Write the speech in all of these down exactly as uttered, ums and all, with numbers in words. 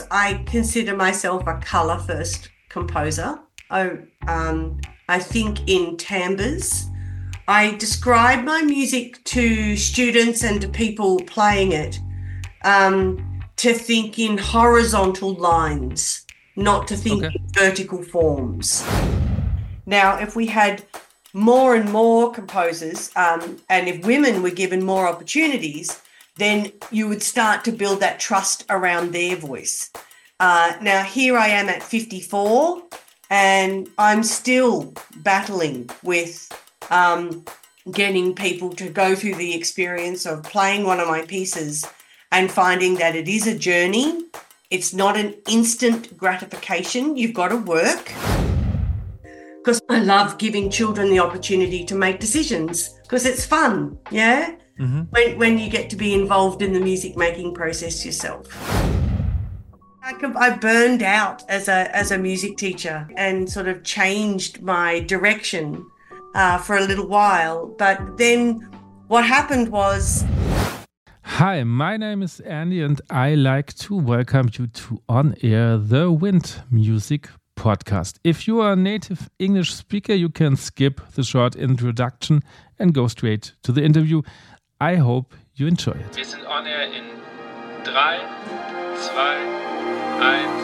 I consider myself a colour first composer. I, um, I think in timbres. I describe my music to students and to people playing it um, to think in horizontal lines, not to think Okay. in vertical forms. Now, if we had more and more composers, um, and if women were given more opportunities, then you would start to build that trust around their voice. Uh, now, here I am at fifty-four, and I'm still battling with um, getting people to go through the experience of playing one of my pieces and finding that it is a journey. It's not an instant gratification. You've got to work. Because I love giving children the opportunity to make decisions because it's fun, yeah? Mm-hmm. When, when you get to be involved in the music making process yourself. I, I burned out as a, as a music teacher and sort of changed my direction uh, for a little while. But then what happened was... Hi, my name is Andy and I like to welcome you to On Air, the Wind Music Podcast. If you are a native English speaker, you can skip the short introduction and go straight to the interview. I hope you enjoy it. Wir sind on air in drei, zwei, eins.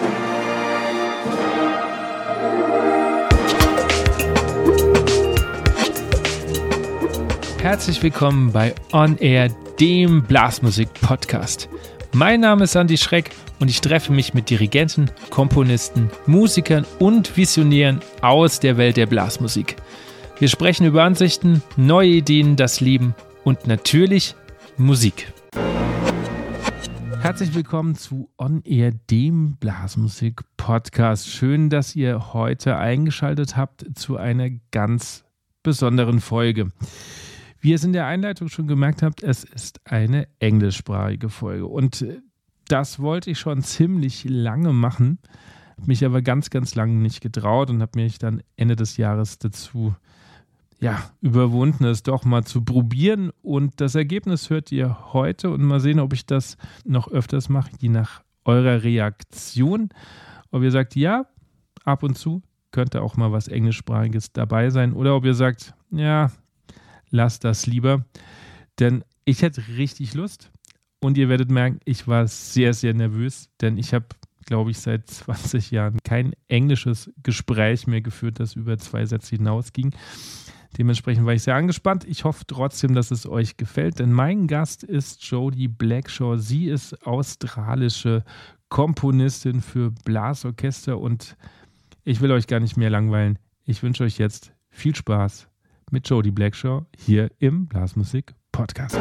Herzlich willkommen bei On Air, dem Blasmusik-Podcast. Mein Name ist Andi Schreck und ich treffe mich mit Dirigenten, Komponisten, Musikern und Visionären aus der Welt der Blasmusik. Wir sprechen über Ansichten, neue Ideen, das Leben und natürlich Musik. Herzlich willkommen zu On Air, dem Blasmusik-Podcast. Schön, dass ihr heute eingeschaltet habt zu einer ganz besonderen Folge. Wie ihr es in der Einleitung schon gemerkt habt, es ist eine englischsprachige Folge. Und das wollte ich schon ziemlich lange machen, habe mich aber ganz, ganz lange nicht getraut und habe mich dann Ende des Jahres dazu ja, überwunden, es doch mal zu probieren. Und das Ergebnis hört ihr heute und mal sehen, ob ich das noch öfters mache, je nach eurer Reaktion. Ob ihr sagt, ja, ab und zu könnte auch mal was Englischsprachiges dabei sein. Oder ob ihr sagt, ja, lasst das lieber, denn ich hätte richtig Lust und ihr werdet merken, ich war sehr, sehr nervös, denn ich habe, glaube ich, seit zwanzig Jahren kein englisches Gespräch mehr geführt, das über zwei Sätze hinausging. Dementsprechend war ich sehr angespannt. Ich hoffe trotzdem, dass es euch gefällt, denn mein Gast ist Jodie Blackshaw. Sie ist australische Komponistin für Blasorchester und ich will euch gar nicht mehr langweilen. Ich wünsche euch jetzt viel Spaß mit Jodie Blackshaw hier im Blasmusik Podcast.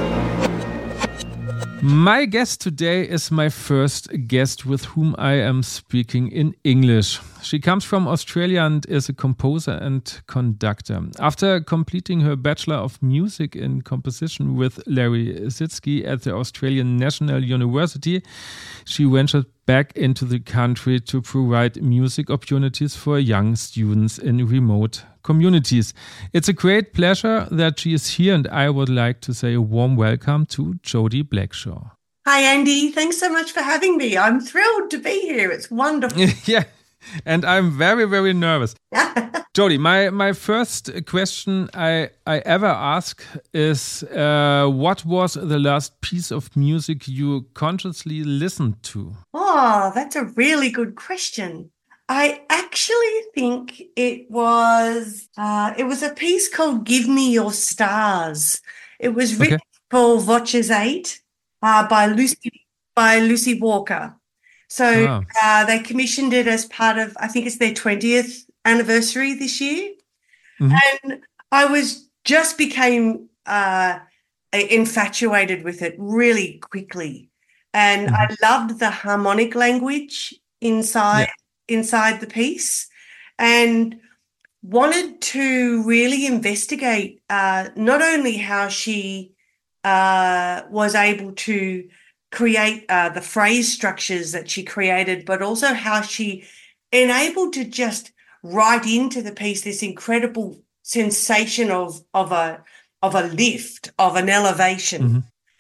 My guest today is my first guest with whom I am speaking in English. She comes from Australia and is a composer and conductor. After completing her Bachelor of Music in Composition with Larry Sitzky at the Australian National University, she ventured back into the country to provide music opportunities for young students in remote communities. It's a great pleasure that she is here, and I would like to say a warm welcome to Jodie Blackshaw. Hi, Andy. Thanks so much for having me. I'm thrilled to be here. It's wonderful. Yeah, and I'm very, very nervous. Jodie, my, my first question I, I ever ask is, uh, what was the last piece of music you consciously listened to? Oh, that's a really good question. I actually think it was uh, it was a piece called "Give Me Your Stars." It was written Okay. for Voces eight uh, by Lucy by Lucy Walker. So Wow. uh, they commissioned it as part of, I think it's their twentieth anniversary this year, Mhm. and I was just became uh, infatuated with it really quickly, and Mhm. I loved the harmonic language inside. Yeah. inside the piece, and wanted to really investigate uh, not only how she uh, was able to create uh, the phrase structures that she created, but also how she enabled to just write into the piece this incredible sensation of of a of a lift, of an elevation. Mhm.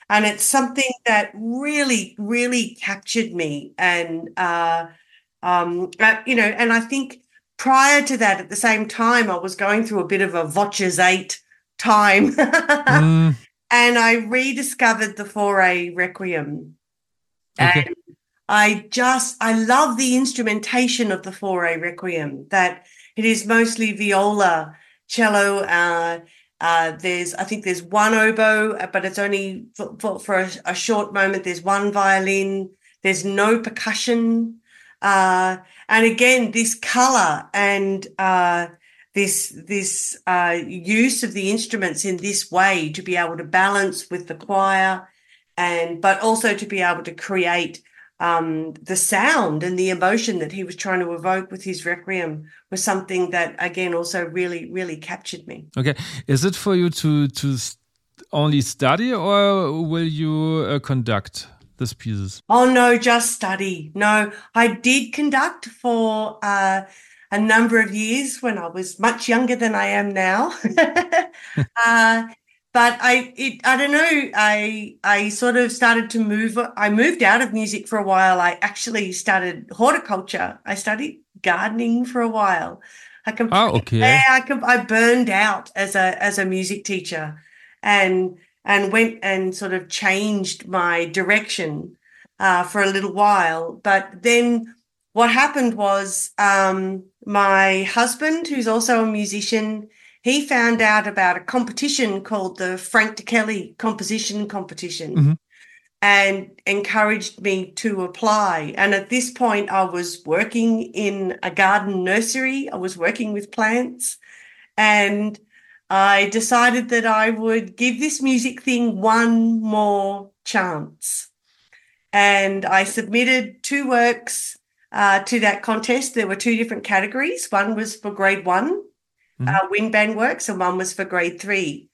And it's something that really, really captured me. And, uh, um, uh, you know, and I think prior to that, at the same time, I was going through a bit of a Voces eight time. Mm, And I rediscovered the Fauré Requiem. okay. And I just, I love the instrumentation of the Fauré Requiem, that it is mostly viola, cello. Uh, uh, there's, I think there's one oboe, but it's only for, for, for a, a short moment. There's one violin. There's no percussion. Uh, and again, this color and uh, this this uh, use of the instruments in this way to be able to balance with the choir, and but also to be able to create um, the sound and the emotion that he was trying to evoke with his requiem was something that, again, also really, really captured me. Okay. Is it for you to to s- only study, or will you uh, conduct these pieces? Oh, no, just study. No, I did conduct for uh, a number of years when I was much younger than I am now. uh, but I, it, I don't know. I, I sort of started to move. I moved out of music for a while. I actually started horticulture. I studied gardening for a while. I Ah, completely, okay. I, I burned out as a as a music teacher, and and went and sort of changed my direction uh, for a little while. But then what happened was um, my husband, who's also a musician, he found out about a competition called the Frank de Kelly Composition Competition Mhm. and encouraged me to apply. And at this point, I was working in a garden nursery. I was working with plants, and I decided that I would give this music thing one more chance. And I submitted two works uh, to that contest. There were two different categories. One was for grade one, Mhm. uh, wind band works, and one was for grade three.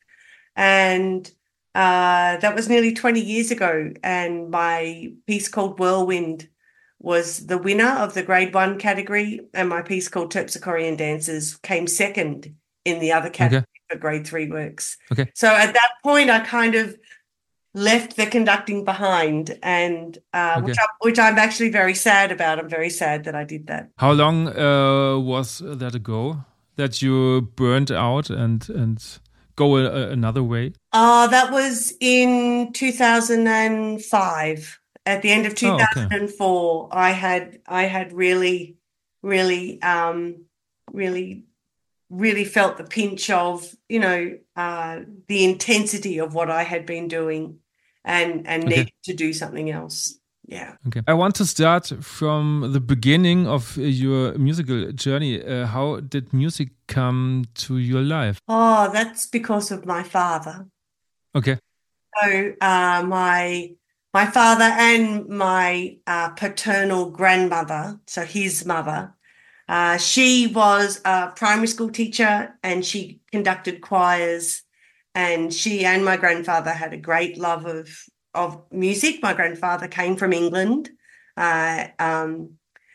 And uh, that was nearly twenty years ago. And my piece called Whirlwind was the winner of the grade one category, and my piece called Terpsichorean Dances came second in the other category Okay. for grade three works. Okay. So at that point, I kind of left the conducting behind, and uh, which Okay. I, which I'm actually very sad about. I'm very sad that I did that. How long uh, was that ago that you burned out and and go a, a- another way? Uh, that was in two thousand five. At the end of Oh, okay. two thousand four, I had I had really, really, um, really, really felt the pinch of, you know, uh, the intensity of what I had been doing, and and Okay. needed to do something else. Yeah. Okay. I want to start from the beginning of your musical journey. Uh, how did music come to your life? Oh, that's because of my father. Okay. So uh, my my father and my uh, paternal grandmother, so his mother, uh, she was a primary school teacher and she conducted choirs. And she and my grandfather had a great love of of music. My grandfather came from England, uh, um,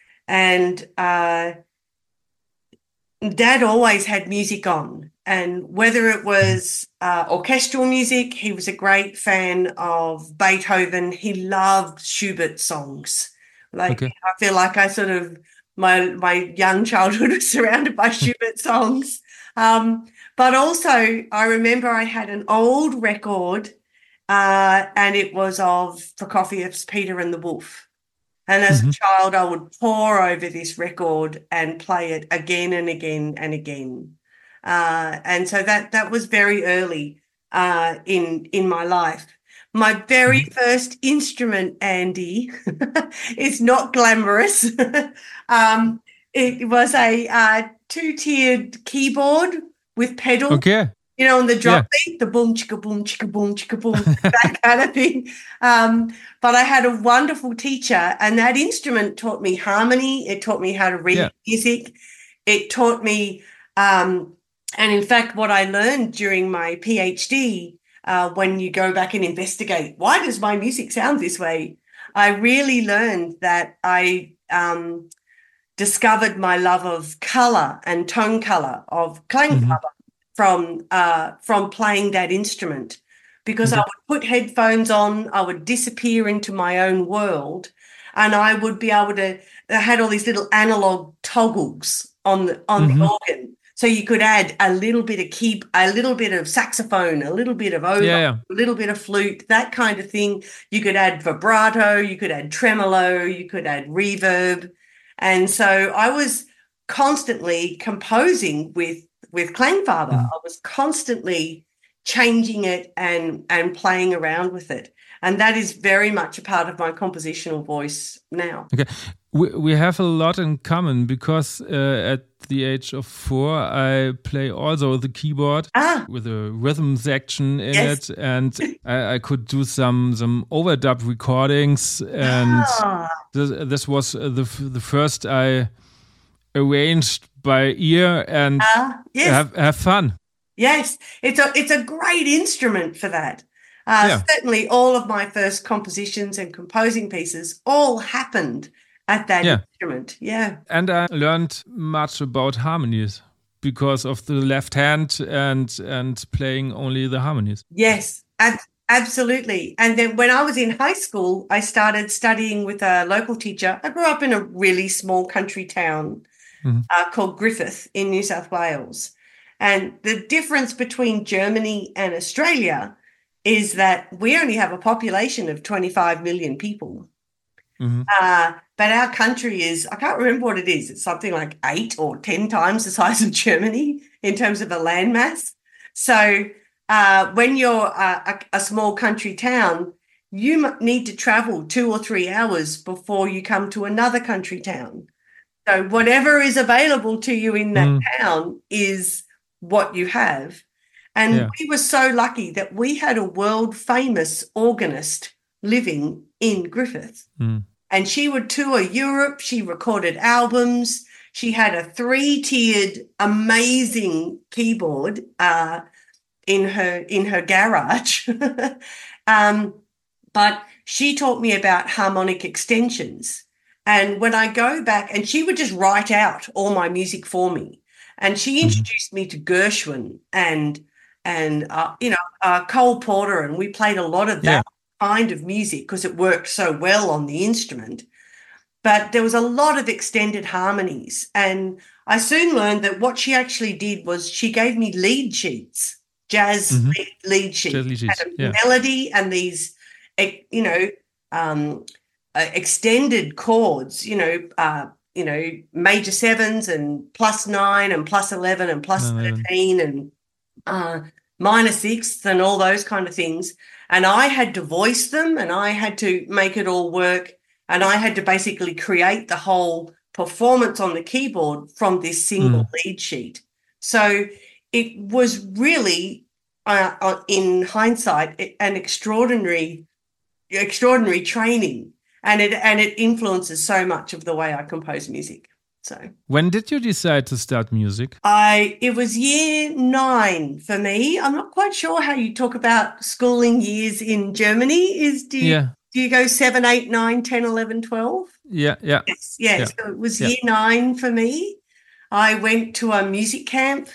and uh, Dad always had music on, and whether it Mhm. was uh, orchestral music, he was a great fan of Beethoven. He loved Schubert songs. Like, Okay. I feel like I sort of my my young childhood was surrounded by Schubert songs. Um, but also, I remember I had an old record, uh, and it was of Prokofiev's Peter and the Wolf. And as a Mhm. child, I would pore over this record and play it again and again and again. Uh, and so that that was very early uh, in in my life. My very Mhm. first instrument, Andy, is not glamorous. um, it was a uh, two-tiered keyboard with pedals, Okay. you know, on the drum Yeah. beat, the boom, chicka boom, chicka boom, chicka boom, that kind of thing. Um, but I had a wonderful teacher, and that instrument taught me harmony. It taught me how to Yeah. read music. It taught me, um, and in fact, what I learned during my PhD, uh, when you go back and investigate, why does my music sound this way? I really learned that I um, discovered my love of color and tone color, of clang Mhm. color from uh, from playing that instrument. because Okay. I would put headphones on, I would disappear into my own world, and I would be able to, I had all these little analog toggles on the on Mhm. the organ. So you could add a little bit of key, a little bit of saxophone, a little bit of oboe, Yeah, yeah. a little bit of flute, that kind of thing. You could add vibrato, you could add tremolo, you could add reverb. And so I was constantly composing with with Klangfarbe. Mhm. I was constantly changing it and and playing around with it. And that is very much a part of my compositional voice now. Okay. We, we have a lot in common because uh, at the age of four, I play also the keyboard Ah, with a rhythm section in yes. it, and I, I could do some some overdub recordings, and Ah, this, this was the f- the first I arranged by ear and ah, yes. have have fun. Yes, it's a it's a great instrument for that. Uh, Yeah. Certainly, all of my first compositions and composing pieces all happened at that Yeah. instrument. Yeah. And I learned much about harmonies because of the left hand and and playing only the harmonies. Yes, ab- absolutely. And then when I was in high school, I started studying with a local teacher. I grew up in a really small country town Mhm. uh, called Griffith in New South Wales. And the difference between Germany and Australia is that we only have a population of twenty-five million people. Mhm. Uh, but our country is, I can't remember what it is. It's something like eight or ten times the size of Germany in terms of the landmass. So uh, when you're a, a, a small country town, you m- need to travel two or three hours before you come to another country town. So whatever is available to you in that Mm. town is what you have. And Yeah. we were so lucky that we had a world famous organist living in Griffith. Mm. And she would tour Europe. She recorded albums. She had a three-tiered, amazing keyboard uh, in her in her garage. um, but she taught me about harmonic extensions. And when I go back, and she would just write out all my music for me. And she introduced me to Gershwin and and uh, you know uh, Cole Porter, and we played a lot of that Yeah. kind of music because it worked so well on the instrument. But there was a lot of extended harmonies, and I soon learned that what she actually did was she gave me lead sheets, jazz Mhm. lead, lead sheets, Jazz lead sheets, had a yeah. melody and these, eh, you know, um, uh, extended chords, you know, uh, you know, major sevens and plus nine and plus eleven and plus Eleven. thirteen and uh, minor sixths and all those kind of things. And I had to voice them, and I had to make it all work. And I had to basically create the whole performance on the keyboard from this single Mm. lead sheet. So it was really, uh, uh, in hindsight, it- an extraordinary, extraordinary training, and it and it influences so much of the way I compose music. So When did you decide to start music? I it was year nine for me. I'm not quite sure how you talk about schooling years in Germany. Is do you Yeah. do you go seven, eight, nine, ten, eleven, twelve? Yeah. Yeah. Yes, yeah. Yeah. So it was Yeah. year nine for me. I went to a music camp,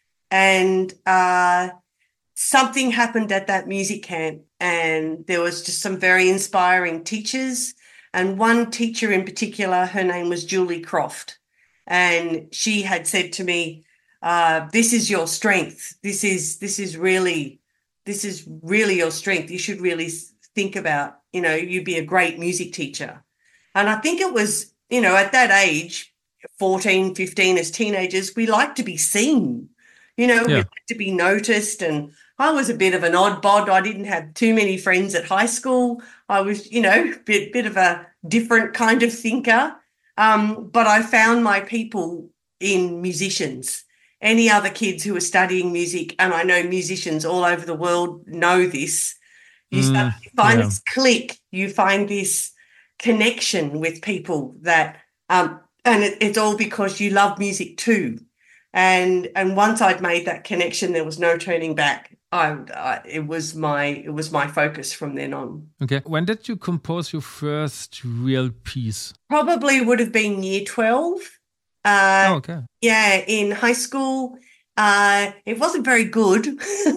and uh, something happened at that music camp, and there was just some very inspiring teachers. And one teacher in particular, her name was Julie Croft, and she had said to me, uh, "This is your strength. This is this is really this is really your strength. You should really think about, you know, you'd be a great music teacher." And I think it was, you know, at that age, fourteen, fifteen, as teenagers, we like to be seen, you know, we Yeah. like to be noticed. And I was a bit of an odd bod. I didn't have too many friends at high school. I was, you know, a bit, bit of a different kind of thinker. Um, but I found my people in musicians. Any other kids who are studying music, and I know musicians all over the world know this, you start Mm. to find Yeah. this click, you find this connection with people that, um, and it, it's all because you love music too. And and once I'd made that connection, there was no turning back. I, I it was my it was my focus from then on. Okay. When did you compose your first real piece? Probably would have been year twelve. Uh, Oh, okay. yeah, in high school. Uh, it wasn't very good.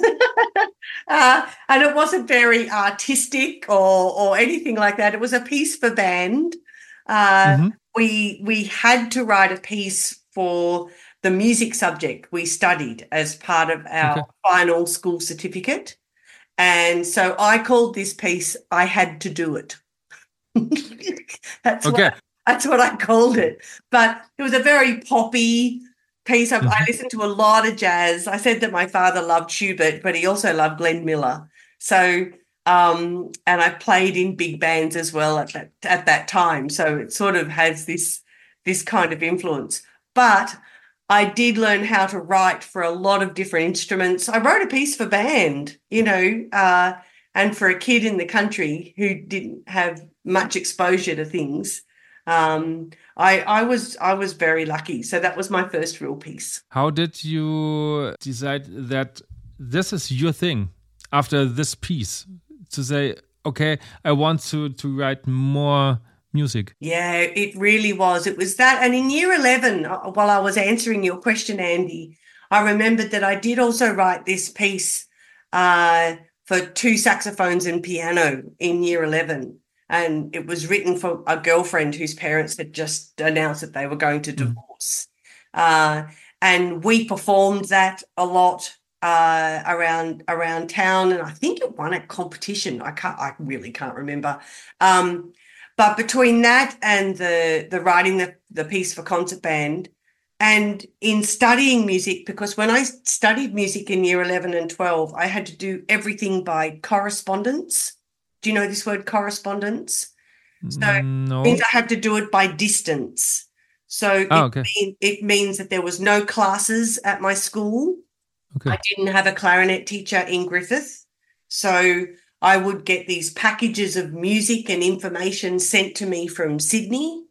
uh, and it wasn't very artistic or or anything like that. It was a piece for band. Uh, Mm-hmm. we we had to write a piece for the music subject we studied as part of our Okay. final school certificate. And so I called this piece I Had to Do It. that's Okay. what that's what I called it. But it was a very poppy piece. I, Mhm. I listened to a lot of jazz. I said that my father loved Schubert, but he also loved Glenn Miller. So um, and I played in big bands as well at that at that time. So it sort of has this this kind of influence. But I did learn how to write for a lot of different instruments. I wrote a piece for band, you know, uh, and for a kid in the country who didn't have much exposure to things, um, I, I was I was very lucky. So that was my first real piece. How did you decide that this is your thing after this piece? To say, okay, I want to, to write more music. Yeah, it really was. It was that. And in year eleven, uh, while I was answering your question, Andy, I remembered that I did also write this piece uh, for two saxophones and piano in year eleven. And it was written for a girlfriend whose parents had just announced that they were going to divorce. Mm. Uh, and we performed that a lot uh, around around town. And I think it won a competition. I can't, I really can't remember. Um, But between that and the the writing the, the piece for concert band and in studying music, because when I studied music in year eleven and twelve, I had to do everything by correspondence. Do you know this word, correspondence? So No. it means I had to do it by distance. So Ah, it, okay. mean, it means that there was no classes at my school. Okay. I didn't have a clarinet teacher in Griffith. So I would get these packages of music and information sent to me from Sydney,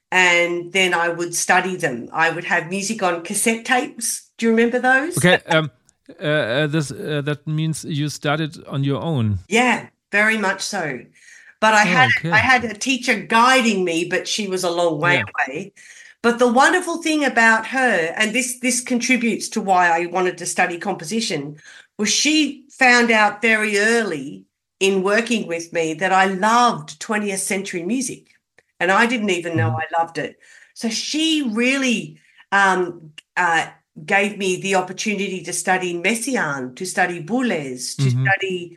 and then I would study them. I would have music on cassette tapes. Do you remember those? Okay. Um, uh, uh, this uh, that means you studied on your own. Yeah, very much so. But I Oh, had okay. I had a teacher guiding me, but she was a long way Yeah. away. But the wonderful thing about her, and this this contributes to why I wanted to study composition, was she found out very early in working with me that I loved twentieth century music, and I didn't even know Mhm. I loved it. So she really um, uh, gave me the opportunity to study Messiaen, to study Boulez, to Mhm. study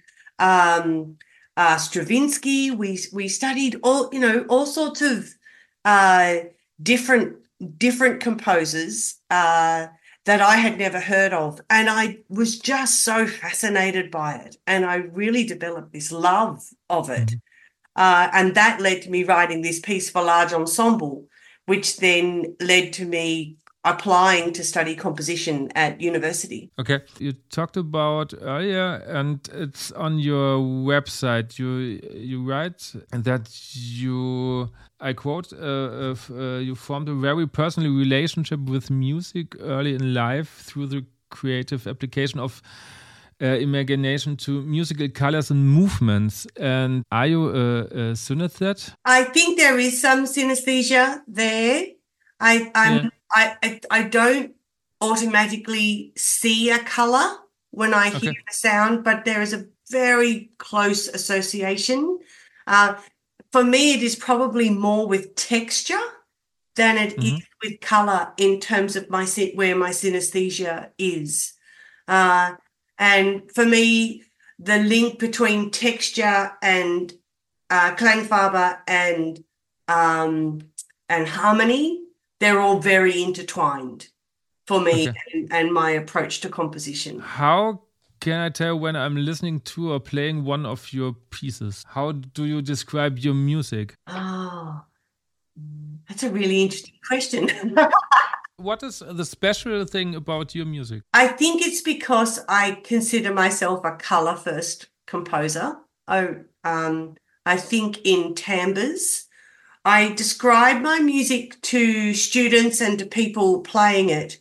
um, uh, Stravinsky. We we studied all you know all sorts of uh, different different composers uh, that I had never heard of. And I was just so fascinated by it. And I really developed this love of it. Mhm. Uh, and that led to me writing this piece for large ensemble, which then led to me applying to study composition at university. Okay. You talked about earlier, and it's on your website. You you write that you, I quote, uh, uh, uh, you formed a very personal relationship with music early in life through the creative application of uh, imagination to musical colors and movements. And are you a, a synesthete? I think there is some synesthesia there. I I'm Yeah. I, I I don't automatically see a color when I hear Okay. the sound, but there is a very close association. Uh, for me, it is probably more with texture than it Mhm. is with color in terms of my sy- where my synesthesia is. Uh, and for me, the link between texture and uh, Klangfarbe and um, and harmony, they're all very intertwined for me Okay. and, and my approach to composition. How can I tell when I'm listening to or playing one of your pieces? How do you describe your music? Oh, that's a really interesting question. What is the special thing about your music? I think it's because I consider myself a color first composer. I, um, I think in timbres. I describe my music to students and to people playing it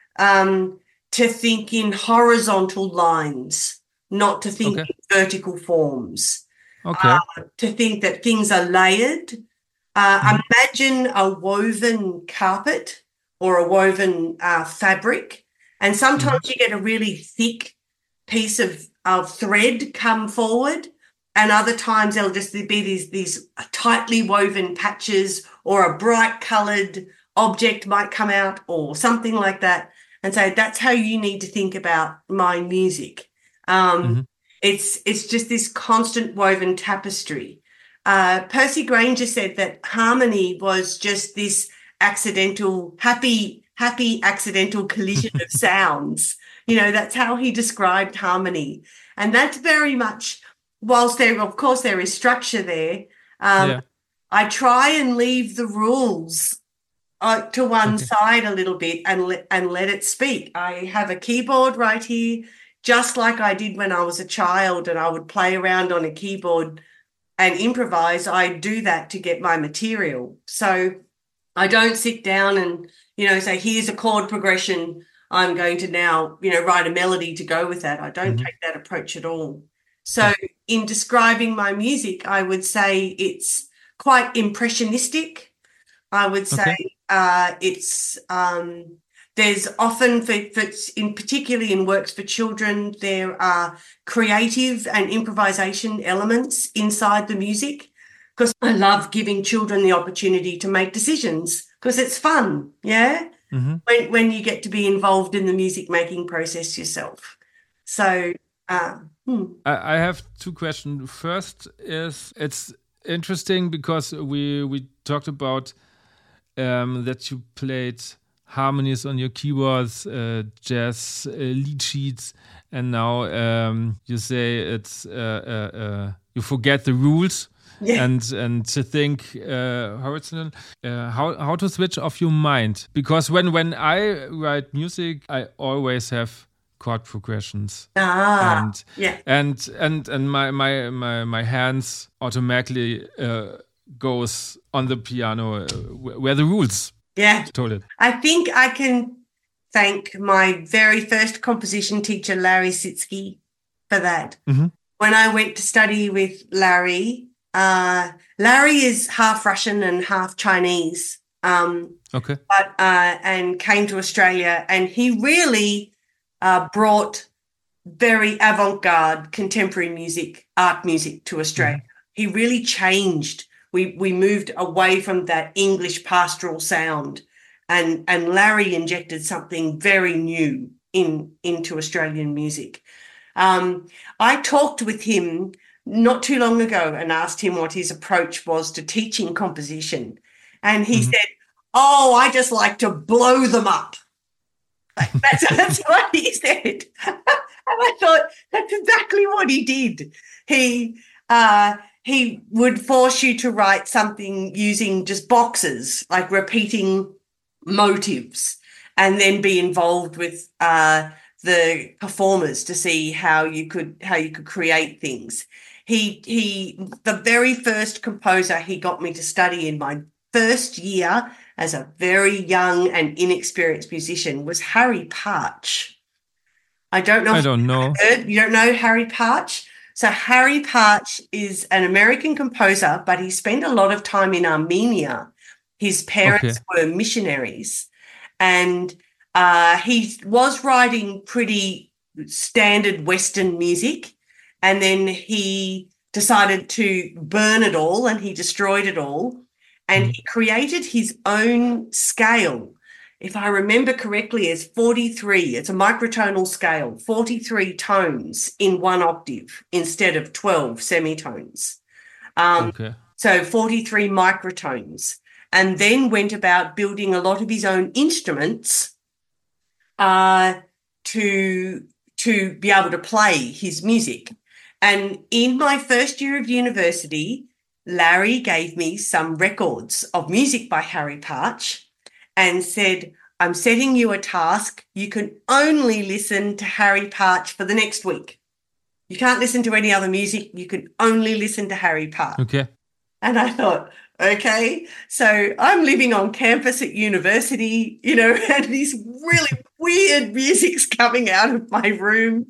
um, to think in horizontal lines, not to think Okay. in vertical forms, Okay. uh, to think that things are layered. Uh, Mhm. Imagine a woven carpet or a woven uh, fabric, And sometimes mm-hmm. you get a really thick piece of, of thread come forward, and other times there'll just be these, these tightly woven patches, or a bright coloured object might come out or something like that. And so that's how you need to think about my music. Um, mm-hmm. It's it's just this constant woven tapestry. Uh, Percy Granger said that harmony was just this accidental, happy, happy accidental collision of sounds. You know, that's how he described harmony. And that's very much, whilst there, of course, there is structure there, um, yeah. I try and leave the rules uh, to one okay. side a little bit and, le- and let it speak. I have a keyboard right here, just like I did when I was a child and I would play around on a keyboard and improvise. I do that to get my material. So I don't sit down and, you know, say, here's a chord progression, I'm going to now, you know, write a melody to go with that. I don't mm-hmm. take that approach at all. So in describing my music, I would say it's quite impressionistic. I would say okay. uh, it's um, there's often, for, for in particularly in works for children, there are creative and improvisation elements inside the music, because I love giving children the opportunity to make decisions because it's fun, yeah? Mm-hmm. When when you get to be involved in the music making process yourself. So uh, hmm. I, I have two questions. First is, it's interesting because we we talked about um, that you played harmonies on your keyboards, uh, jazz uh, lead sheets, and now um, you say it's uh, uh, uh, you forget the rules. Yeah. And and to think uh, horizontal, uh, how how to switch off your mind, because when when I write music, I always have chord progressions. Ah, and yeah. and and and my my my, my hands automatically uh, goes on the piano uh, where the rules. Yeah, told it. I think I can thank my very first composition teacher, Larry Sitsky, for that. Mm-hmm. When I went to study with Larry. Uh, Larry is half Russian and half Chinese. Um, okay. But uh, and came to Australia, and he really uh, brought very avant-garde contemporary music, art music to Australia. Mm-hmm. He really changed. We we moved away from that English pastoral sound, and and Larry injected something very new in into Australian music. Um, I talked with him not too long ago and asked him what his approach was to teaching composition. And he mm-hmm. said, oh, I just like to blow them up. That's, that's what he said. And I thought, that's exactly what he did. He uh, he would force you to write something using just boxes, like repeating motives, and then be involved with uh, the performers to see how you could how you could create things. He he the very first composer he got me to study in my first year as a very young and inexperienced musician was Harry Partch. I don't know. I don't know. Heard, you don't know Harry Partch? So Harry Partch is an American composer, but he spent a lot of time in Armenia. His parents okay. were missionaries, and uh, he was writing pretty standard Western music. And then he decided to burn it all, and he destroyed it all. And he created his own scale. If I remember correctly, it's forty-three. It's a microtonal scale, forty-three tones in one octave instead of twelve semitones. Um, okay. So forty-three microtones. And then went about building a lot of his own instruments uh, to, to be able to play his music. And in my first year of university, Larry gave me some records of music by Harry Partch and said, I'm setting you a task. You can only listen to Harry Partch for the next week. You can't listen to any other music. You can only listen to Harry Partch. Okay. And I thought, okay, so I'm living on campus at university, you know, and these really weird music's coming out of my room.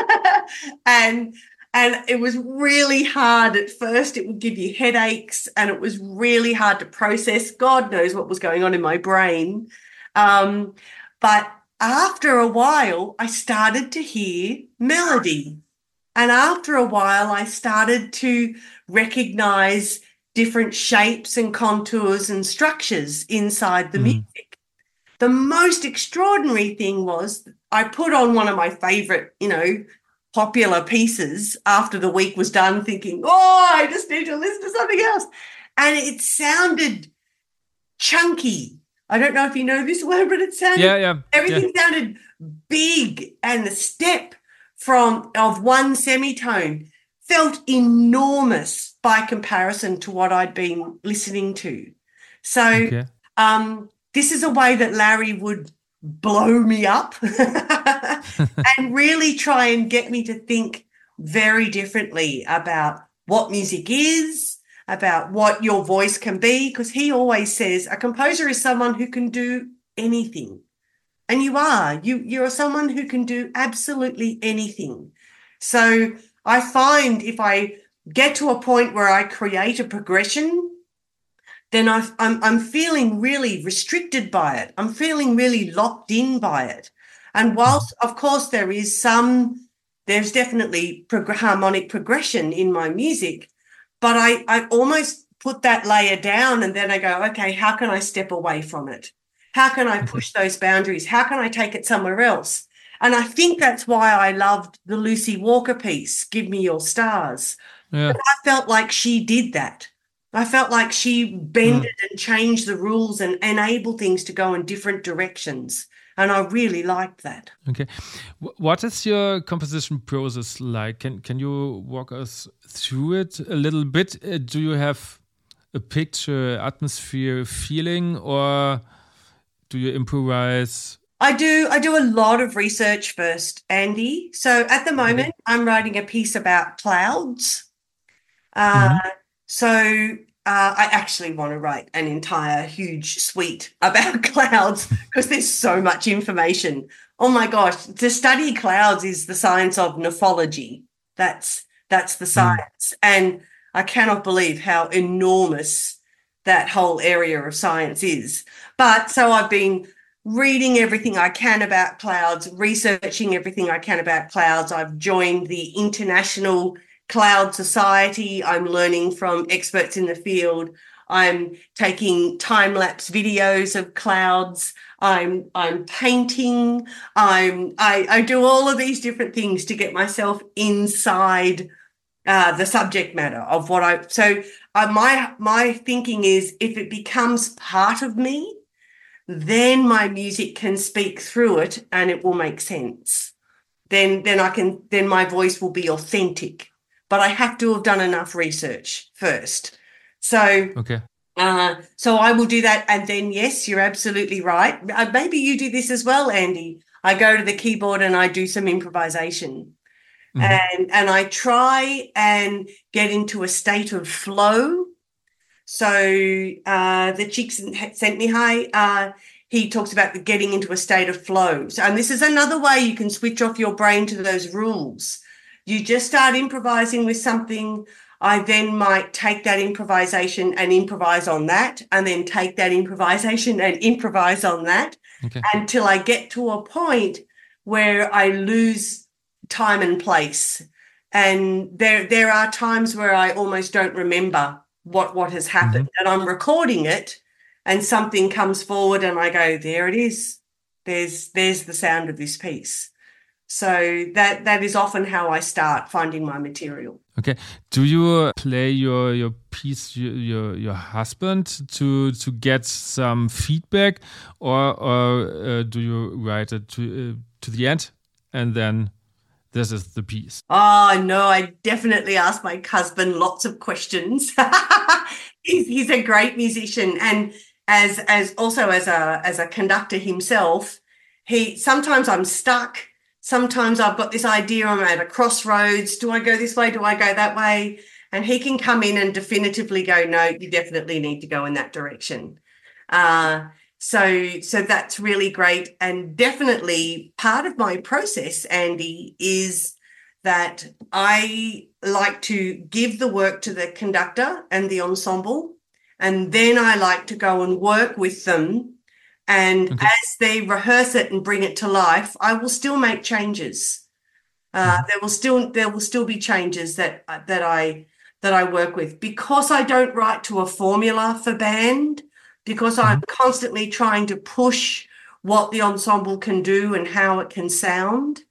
and And it was really hard at first. It would give you headaches, and it was really hard to process. God knows what was going on in my brain. Um, but after a while, I started to hear melody. And after a while, I started to recognize different shapes and contours and structures inside the Mm. music. The most extraordinary thing was I put on one of my favorite, you know, popular pieces after the week was done, thinking, oh, I just need to listen to something else. And it sounded chunky. I don't know if you know this word, but it sounded, Yeah, yeah. everything yeah. sounded big, and the step from of one semitone felt enormous by comparison to what I'd been listening to. So Okay. um, this is a way that Larry would blow me up and really try and get me to think very differently about what music is, about what your voice can be, because he always says a composer is someone who can do anything. And you are. You, you're someone who can do absolutely anything. So I find if I get to a point where I create a progression, then I, I'm, I'm feeling really restricted by it. I'm feeling really locked in by it. And whilst, of course, there is some, there's definitely prog- harmonic progression in my music, but I, I almost put that layer down, and then I go, okay, how can I step away from it? How can I push those boundaries? How can I take it somewhere else? And I think that's why I loved the Lucy Walker piece, Give Me Your Stars. Yeah. I felt like she did that. I felt like she bended mm. and changed the rules and enabled things to go in different directions. And I really liked that. Okay. What is your composition process like? Can can you walk us through it a little bit? Uh, do you have a picture, atmosphere, feeling, or do you improvise? I do. I do a lot of research first, Andy. So at the moment, okay. I'm writing a piece about clouds. Uh, mm-hmm. So uh, I actually want to write an entire huge suite about clouds because there's so much information. Oh my gosh, to study clouds is the science of nephology. That's that's the science. Mm. And I cannot believe how enormous that whole area of science is. But so I've been reading everything I can about clouds, researching everything I can about clouds. I've joined the International Cloud Society. I'm learning from experts in the field. I'm taking time-lapse videos of clouds. I'm I'm painting. I'm I, I do all of these different things to get myself inside uh, the subject matter of what I. So uh, my my thinking is, if it becomes part of me, then my music can speak through it, and it will make sense. Then then I can then my voice will be authentic. But I have to have done enough research first. So, okay. uh, so I will do that. And then, yes, you're absolutely right. Uh, maybe you do this as well, Andy. I go to the keyboard and I do some improvisation. Mm-hmm. And, and I try and get into a state of flow. So uh, the Csikszentmihalyi, uh, he talks about the getting into a state of flow. So, and this is another way you can switch off your brain to those rules. You just start improvising with something. I then might take that improvisation and improvise on that, and then take that improvisation and improvise on that, okay. until I get to a point where I lose time and place. And there, there are times where I almost don't remember what, what has happened. Mm-hmm. And I'm recording it, and something comes forward and I go, there it is. There's, there's the sound of this piece. So that that is often how I start finding my material. Okay. Do you play your your piece your your, your husband to to get some feedback, or or uh, do you write it to uh, to the end and then this is the piece? Oh no, I definitely ask my husband lots of questions. he's he's a great musician, and as as also as a as a conductor himself, he sometimes I'm stuck. Sometimes I've got this idea, I'm at a crossroads. Do I go this way? Do I go that way? And he can come in and definitively go, no, you definitely need to go in that direction. Uh, so, so that's really great. And definitely part of my process, Andy, is that I like to give the work to the conductor and the ensemble. And then I like to go and work with them And Okay. as they rehearse it and bring it to life, I will still make changes. Uh, Mhm. there will still there will still be changes that that I that I work with because I don't write to a formula for band, because I'm Mhm. constantly trying to push what the ensemble can do and how it can sound.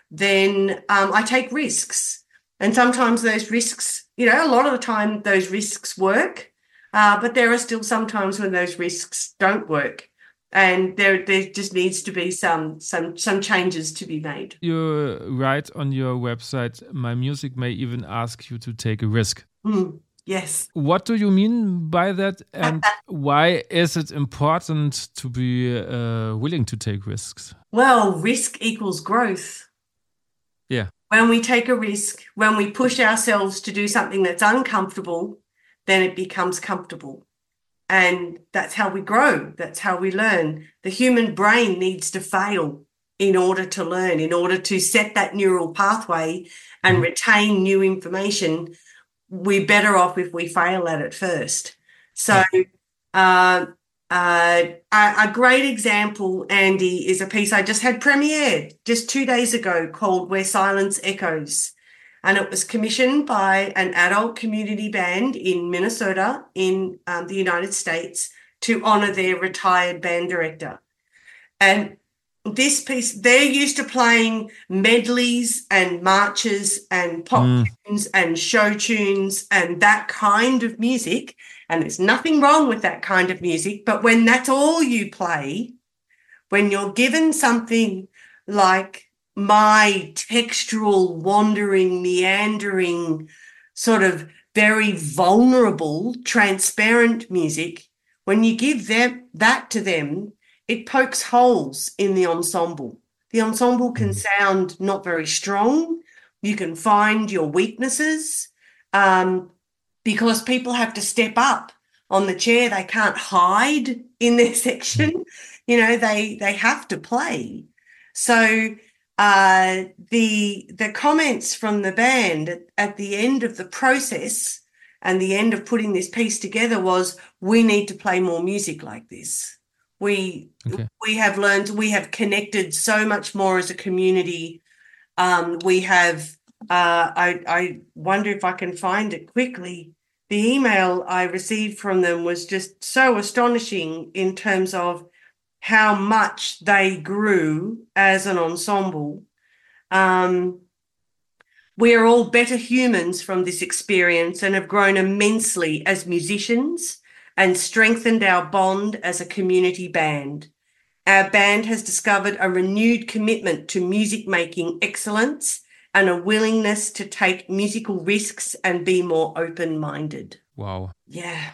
Then um, I take risks, and sometimes those risks, you know, a lot of the time those risks work, uh, but there are still some times when those risks don't work. And there, there just needs to be some some some changes to be made. You write on your website, my music may even ask you to take a risk. Mm, yes. What do you mean by that? And why is it important to be uh, willing to take risks? Well, risk equals growth. Yeah. When we take a risk, when we push ourselves to do something that's uncomfortable, then it becomes comfortable. And that's how we grow. That's how we learn. The human brain needs to fail in order to learn, in order to set that neural pathway and Mhm. retain new information. We're better off if we fail at it first. So, Yeah. uh, uh, a, a great example, Andy, is a piece I just had premiered just two days ago called Where Silence Echoes. And it was commissioned by an adult community band in Minnesota in um, the United States to honor their retired band director. And this piece, they're used to playing medleys and marches and pop Mm. tunes and show tunes and that kind of music. And there's nothing wrong with that kind of music. But when that's all you play, when you're given something like my textural, wandering, meandering, sort of very vulnerable, transparent music, when you give them that to them, it pokes holes in the ensemble. The ensemble can Mhm. sound not very strong. You can find your weaknesses um, because people have to step up on the chair. They can't hide in their section. You know, they they have to play. So uh, the the comments from the band at, at the end of the process and the end of putting this piece together was, we need to play more music like this. We Okay. we have learned, we have connected so much more as a community. Um, we have. Uh, I I wonder if I can find it quickly. The email I received from them was just so astonishing in terms of how much they grew as an ensemble. Um, we are all better humans from this experience and have grown immensely as musicians and strengthened our bond as a community band. Our band has discovered a renewed commitment to music making excellence and a willingness to take musical risks and be more open-minded. Wow. Yeah.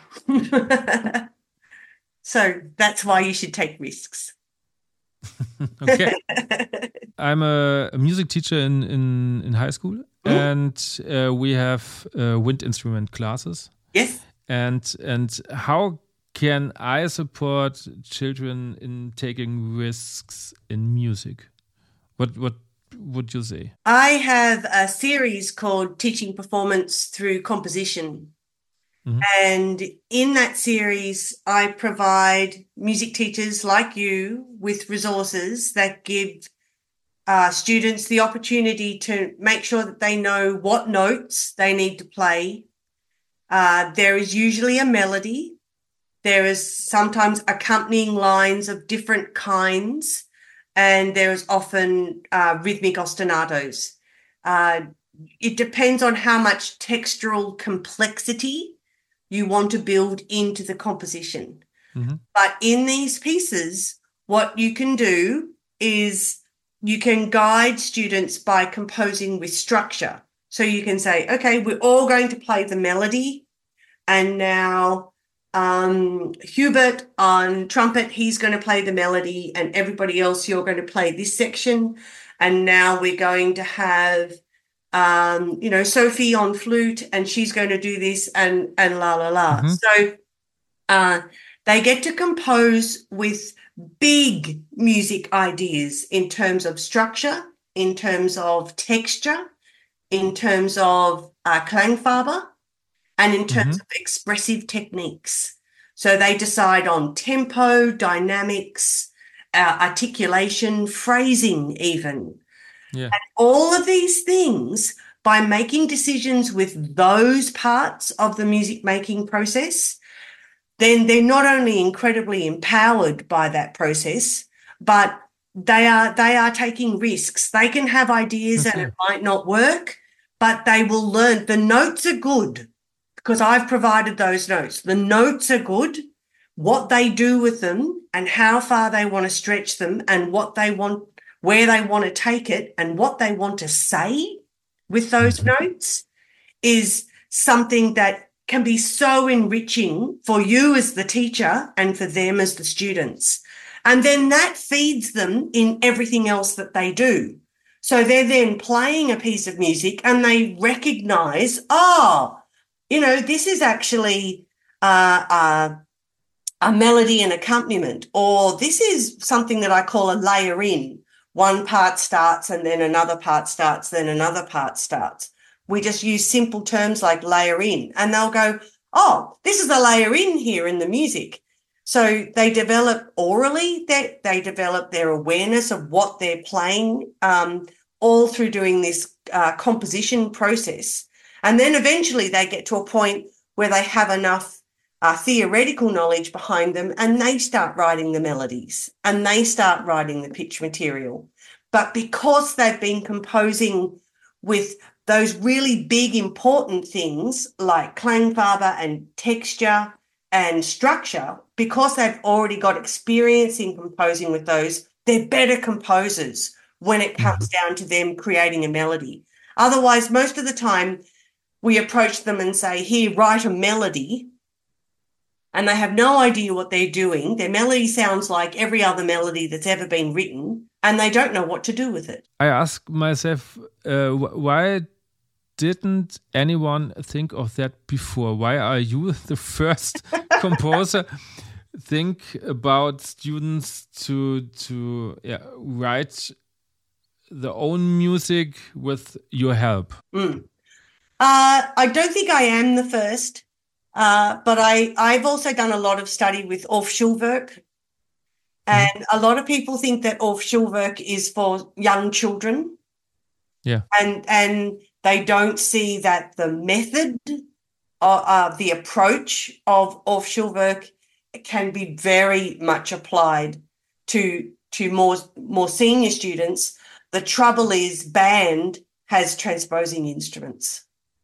So that's why you should take risks. Okay. I'm a, a music teacher in, in, in high school, Mm. and uh, we have uh, wind instrument classes. Yes. And and how can I support children in taking risks in music? What what would you say? I have a series called Teaching Performance Through Composition. Mhm. And in that series, I provide music teachers like you with resources that give uh, students the opportunity to make sure that they know what notes they need to play. Uh, there is usually a melody. There is sometimes accompanying lines of different kinds, and there is often uh, rhythmic ostinatos. Uh, it depends on how much textural complexity you want to build into the composition. Mhm. But in these pieces, what you can do is you can guide students by composing with structure. So you can say, okay, we're all going to play the melody, and now um, Hubert on trumpet, he's going to play the melody, and everybody else, you're going to play this section. And now we're going to have, um, you know, Sophie on flute, and she's going to do this, and and la la la. Mhm. So uh, they get to compose with big music ideas in terms of structure, in terms of texture, in terms of uh, Klangfarbe, and in terms Mhm. of expressive techniques. So they decide on tempo, dynamics, uh, articulation, phrasing even. Yeah. And all of these things, by making decisions with those parts of the music making process, then they're not only incredibly empowered by that process, but they are they are taking risks. They can have ideas Okay. and it might not work, but they will learn. The notes are good because I've provided those notes. The notes are good. What they do with them and how far they want to stretch them and what they want, where they want to take it and what they want to say with those notes is something that can be so enriching for you as the teacher and for them as the students. And then that feeds them in everything else that they do. So they're then playing a piece of music and they recognize, oh, you know, this is actually uh, uh, a melody and accompaniment, or this is something that I call a layer in. One part starts and then another part starts, then another part starts. We just use simple terms like layer in and they'll go, oh, this is a layer in here in the music. So they develop orally, they, they develop their awareness of what they're playing, um, all through doing this uh, composition process. And then eventually they get to a point where they have enough uh, theoretical knowledge behind them and they start writing the melodies and they start writing the pitch material. But because they've been composing with those really big, important things like Klangfarbe and texture and structure, because they've already got experience in composing with those, they're better composers when it comes mm-hmm. down to them creating a melody. Otherwise, most of the time, we approach them and say, here, write a melody, and they have no idea what they're doing. Their melody sounds like every other melody that's ever been written, and they don't know what to do with it. I ask myself, uh, why didn't anyone think of that before? Why are you the first composer think about students to to yeah, write their own music with your help? Mm. Uh, I don't think I am the first, uh, but I, I've also done a lot of study with Orff Schulwerk. And mm. a lot of people think that Orff Schulwerk is for young children. Yeah. And, and they don't see that the method of uh, the approach of Orff Schulwerk can be very much applied to, to more, more senior students. The trouble is band has transposing instruments.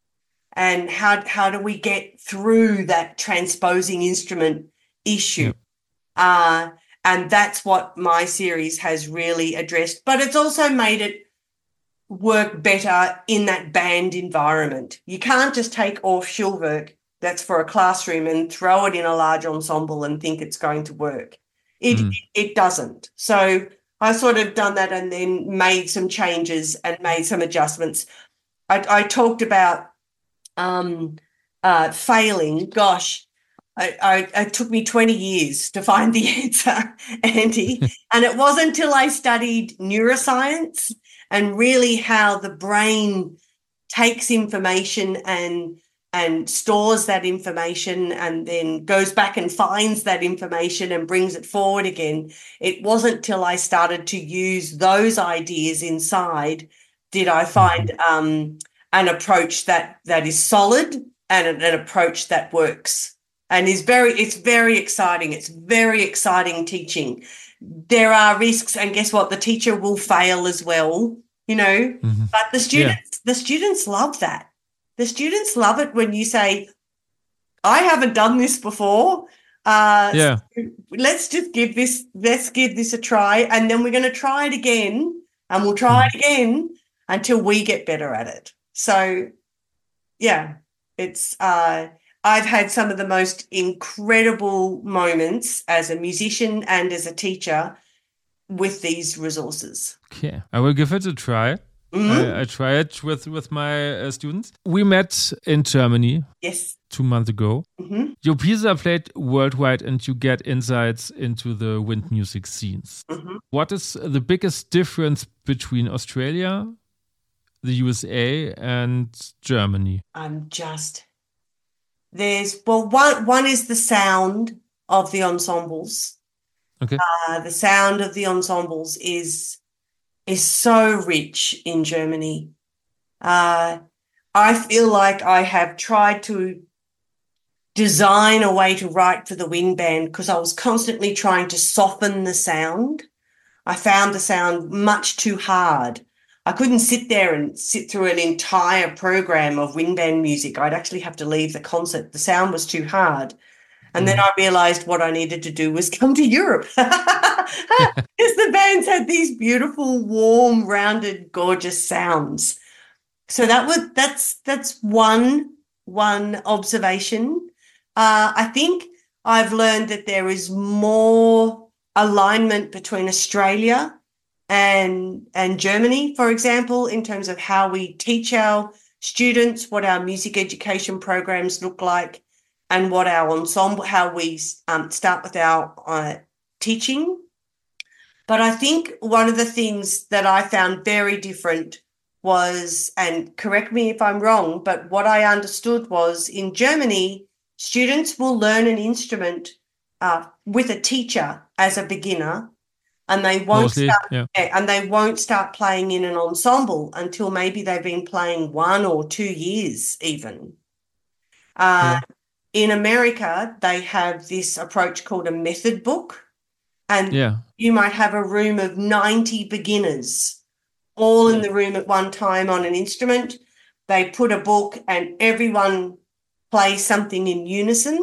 And how how do we get through that transposing instrument issue? Yeah. Uh, and that's what my series has really addressed. But it's also made it work better in that band environment. You can't just take Orff Schulwerk that's for a classroom and throw it in a large ensemble and think it's going to work. It mm. it, it doesn't. So I sort of done that and then made some changes and made some adjustments. I, I talked about um, uh, failing. Gosh, I, I, it took me twenty years to find the answer, Andy. And it wasn't until I studied neuroscience and really how the brain takes information and and stores that information and then goes back and finds that information and brings it forward again. It wasn't till I started to use those ideas inside did I find um, an approach that that is solid and an, an approach that works and is very, it's very exciting. It's very exciting teaching. There are risks and guess what? The teacher will fail as well, you know, mm-hmm. but the students, yeah. the students love that. The students love it when you say, I haven't done this before. Uh, yeah. So let's just give this, let's give this a try. And then we're going to try it again and we'll try mm. it again until we get better at it. So, yeah, it's, uh, I've had some of the most incredible moments as a musician and as a teacher with these resources. Okay, I will give it a try. Mm-hmm. I, I try it with, with my uh, students. We met in Germany. Yes. Two months ago. Mm-hmm. Your pieces are played worldwide and you get insights into the wind music scenes. Mm-hmm. What is the biggest difference between Australia, the U S A, and Germany? I'm just... There's... Well, one, one is the sound of the ensembles. Okay. Uh, the sound of the ensembles is is so rich in Germany. Uh, I feel like I have tried to design a way to write for the wind band because I was constantly trying to soften the sound. I found the sound much too hard. I couldn't sit there and sit through an entire program of wind band music. I'd actually have to leave the concert. The sound was too hard. And then I realized what I needed to do was come to Europe because the bands had these beautiful, warm, rounded, gorgeous sounds. So that was that's that's one one observation. Uh, I think I've learned that there is more alignment between Australia and and Germany, for example, in terms of how we teach our students, what our music education programs look like, and what our ensemble, how we um, start with our uh, teaching. But I think one of the things that I found very different was, and correct me if I'm wrong, but what I understood was in Germany, students will learn an instrument uh, with a teacher as a beginner, and they won't Mostly, start, yeah. and they won't start playing in an ensemble until maybe they've been playing one or two years even. Uh, Yeah. In America, they have this approach called a method book, and Yeah. you might have a room of ninety beginners all in the room at one time on an instrument. They put a book and everyone plays something in unison.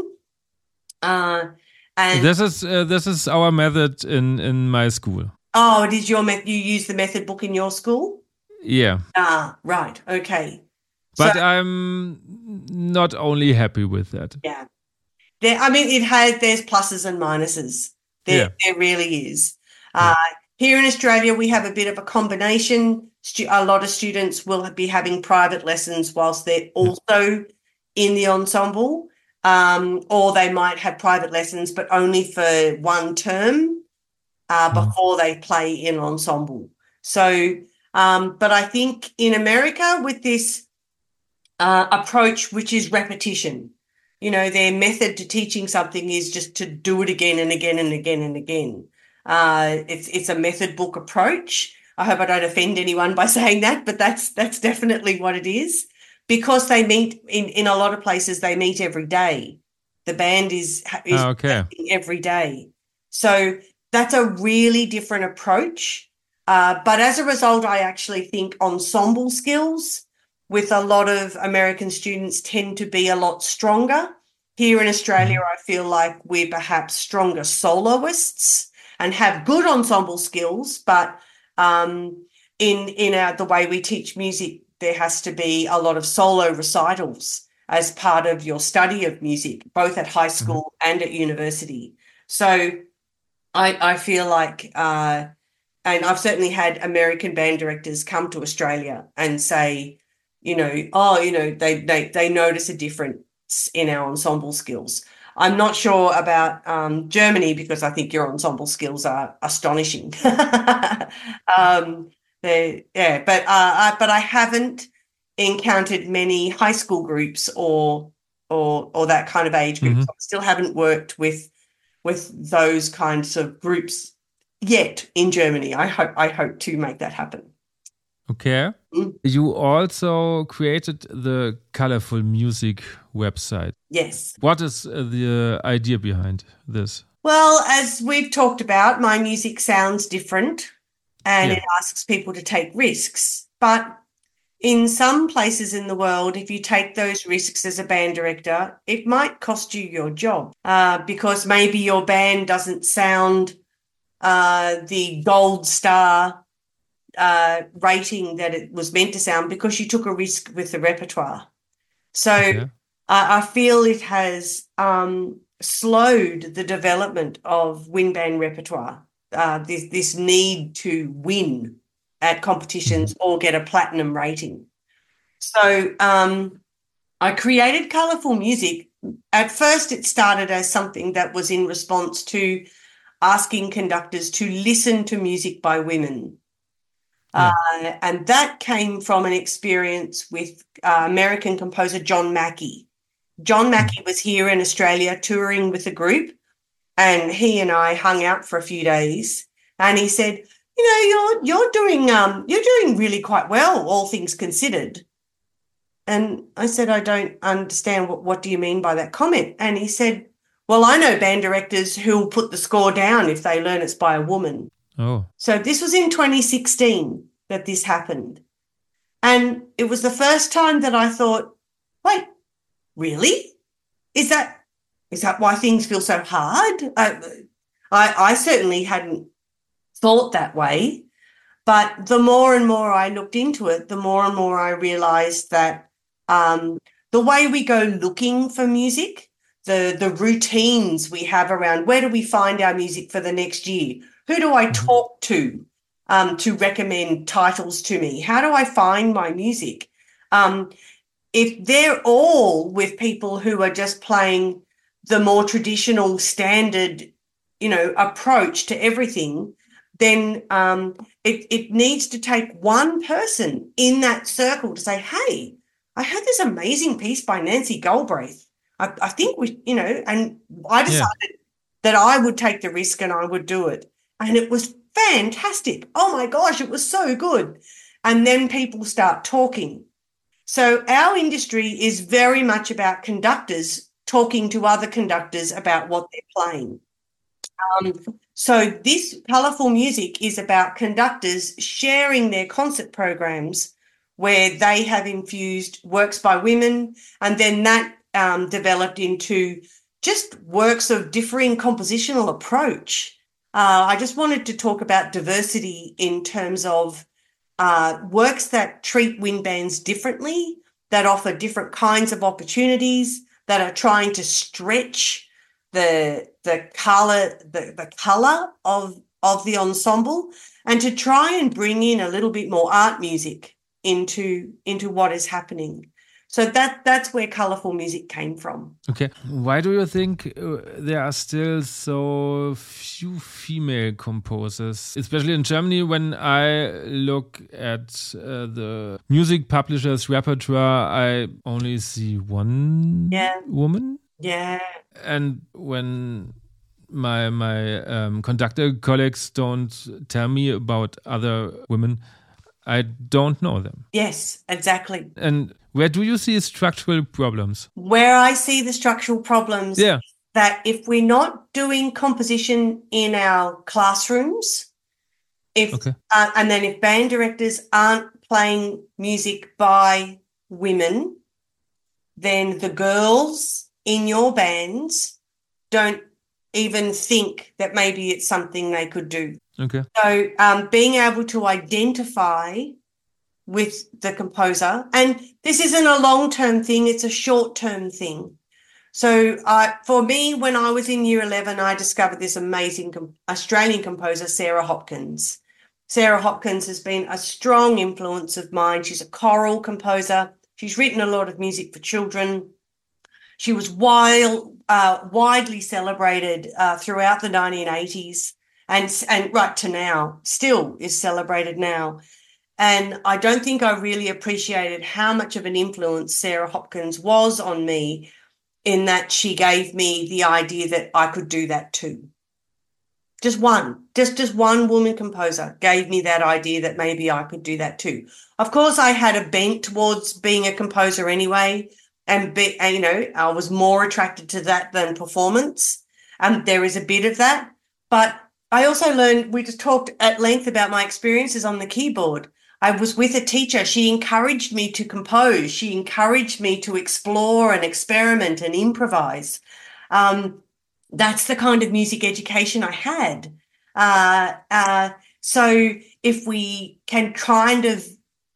Uh, and This is uh, this is our method in in my school. oh, it is your method. You use the method book in your school? Yeah. Ah, right. Okay. But So, I'm not only happy with that. yeah. There, I mean, it has, there's pluses and minuses. There, Yeah. there really is. Uh, here in Australia, we have a bit of a combination. Stu- a lot of students will be having private lessons whilst they're also in the ensemble, um, or they might have private lessons, but only for one term uh, Mhm. before they play in ensemble. So, um, but I think in America with this uh, approach, which is repetition, you know, their method to teaching something is just to do it again and again and again and again. Uh, it's it's a method book approach. I hope I don't offend anyone by saying that, but that's that's definitely what it is. Because they meet in, in a lot of places, they meet every day. The band is is Ah, okay. practicing every day. So that's a really different approach. Uh, but as a result, I actually think ensemble skills with a lot of American students tend to be a lot stronger. Here in Australia, I feel like we're perhaps stronger soloists and have good ensemble skills, but um, in in our, the way we teach music, there has to be a lot of solo recitals as part of your study of music, both at high school and at university. So I, I feel like, uh, and I've certainly had American band directors come to Australia and say, you know, oh, you know, they they they notice a difference in our ensemble skills. I'm not sure about um, Germany because I think your ensemble skills are astonishing. um, they, yeah, but uh, I, but I haven't encountered many high school groups or or or that kind of age groups. Mhm. I still haven't worked with with those kinds of groups yet in Germany. I hope I hope to make that happen. Okay. Mm. You also created the Colorful Music website. Yes. What is uh, the idea behind this? Well, as we've talked about, my music sounds different and Yeah. it asks people to take risks. But in some places in the world, if you take those risks as a band director, it might cost you your job uh, because maybe your band doesn't sound uh, the gold star uh, rating that it was meant to sound because you took a risk with the repertoire. So Okay. I, I feel it has um, slowed the development of wind band repertoire, uh, this, this need to win at competitions or get a platinum rating. So um, I created Colourful Music. At first, it started as something that was in response to asking conductors to listen to music by women. Yeah. Uh, and that came from an experience with uh, American composer John Mackey. John Mackey was here in Australia touring with a group, and he and I hung out for a few days, and he said, you know, you're you're doing um you're doing really quite well, all things considered. And I said, I don't understand. What, what do you mean by that comment? And he said, well, I know band directors who'll put the score down if they learn it's by a woman. Oh. So this was in twenty sixteen that this happened. And it was the first time that I thought, wait, really? Is that is that why things feel so hard? I, I, I certainly hadn't thought that way. But the more and more I looked into it, the more and more I realized that um, the way we go looking for music, the, the routines we have around where do we find our music for the next year? Who do I talk to um, to recommend titles to me? How do I find my music? Um, if they're all with people who are just playing the more traditional standard, you know, approach to everything, then um, it, it needs to take one person in that circle to say, hey, I heard this amazing piece by Nancy Galbraith. I, I think we, you know, and I decided yeah. that I would take the risk and I would do it. And it was fantastic. Oh my gosh, it was so good. And then people start talking. So our industry is very much about conductors talking to other conductors about what they're playing. Um, so this Colourful Music is about conductors sharing their concert programs where they have infused works by women, and then that um, developed into just works of differing compositional approach. Uh, I just wanted to talk about diversity in terms of uh, works that treat wind bands differently, that offer different kinds of opportunities, that are trying to stretch the the color the, the color of of the ensemble, and to try and bring in a little bit more art music into into what is happening. So that that's where Colourful Music came from. Okay. Why do you think uh, there are still so few female composers, especially in Germany? When I look at uh, the music publishers' repertoire, I only see one yeah. woman. Yeah. And when my my um, conductor colleagues don't tell me about other women, I don't know them. Yes, exactly. And where do you see structural problems? Where I see the structural problems, yeah. that if we're not doing composition in our classrooms, if okay. uh, and then if band directors aren't playing music by women, then the girls in your bands don't even think that maybe it's something they could do. Okay. So um, being able to identify with the composer, and this isn't a long-term thing, it's a short-term thing. So uh, for me, when I was in year eleven, I discovered this amazing com- Australian composer, Sarah Hopkins. Sarah Hopkins has been a strong influence of mine. She's a choral composer. She's written a lot of music for children. She was wild, uh, widely celebrated uh, throughout the nineteen eighties and, and right to now, still is celebrated now. And I don't think I really appreciated how much of an influence Sarah Hopkins was on me, in that she gave me the idea that I could do that too. Just one, just, just one woman composer gave me that idea that maybe I could do that too. Of course, I had a bent towards being a composer anyway, and, be, and you know, I was more attracted to that than performance. And there is a bit of that. But I also learned, we just talked at length about my experiences on the keyboard. I was with a teacher. She encouraged me to compose. She encouraged me to explore and experiment and improvise. Um, that's the kind of music education I had. Uh, uh, so if we can kind of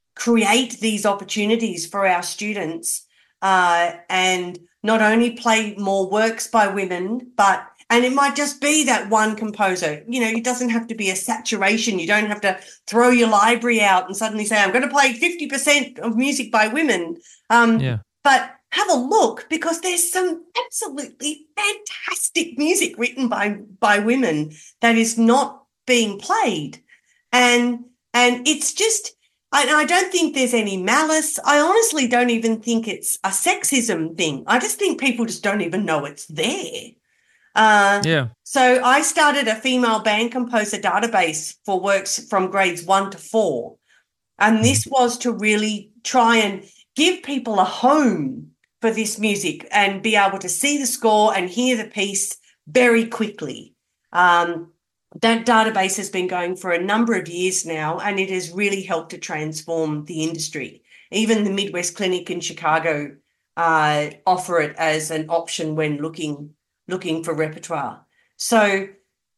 create these opportunities for our students uh, and not only play more works by women, but and it might just be that one composer. You know, it doesn't have to be a saturation. You don't have to throw your library out and suddenly say, I'm going to play fifty percent of music by women. Um, yeah. But have a look, because there's some absolutely fantastic music written by, by women that is not being played. And, and it's just, I, I don't think there's any malice. I honestly don't even think it's a sexism thing. I just think people just don't even know it's there. Uh, Yeah. So I started a female band composer database for works from grades one to four. And this was to really try and give people a home for this music and be able to see the score and hear the piece very quickly. Um, that database has been going for a number of years now, and it has really helped to transform the industry. Even the Midwest Clinic in Chicago uh, offer it as an option when looking looking for repertoire. So,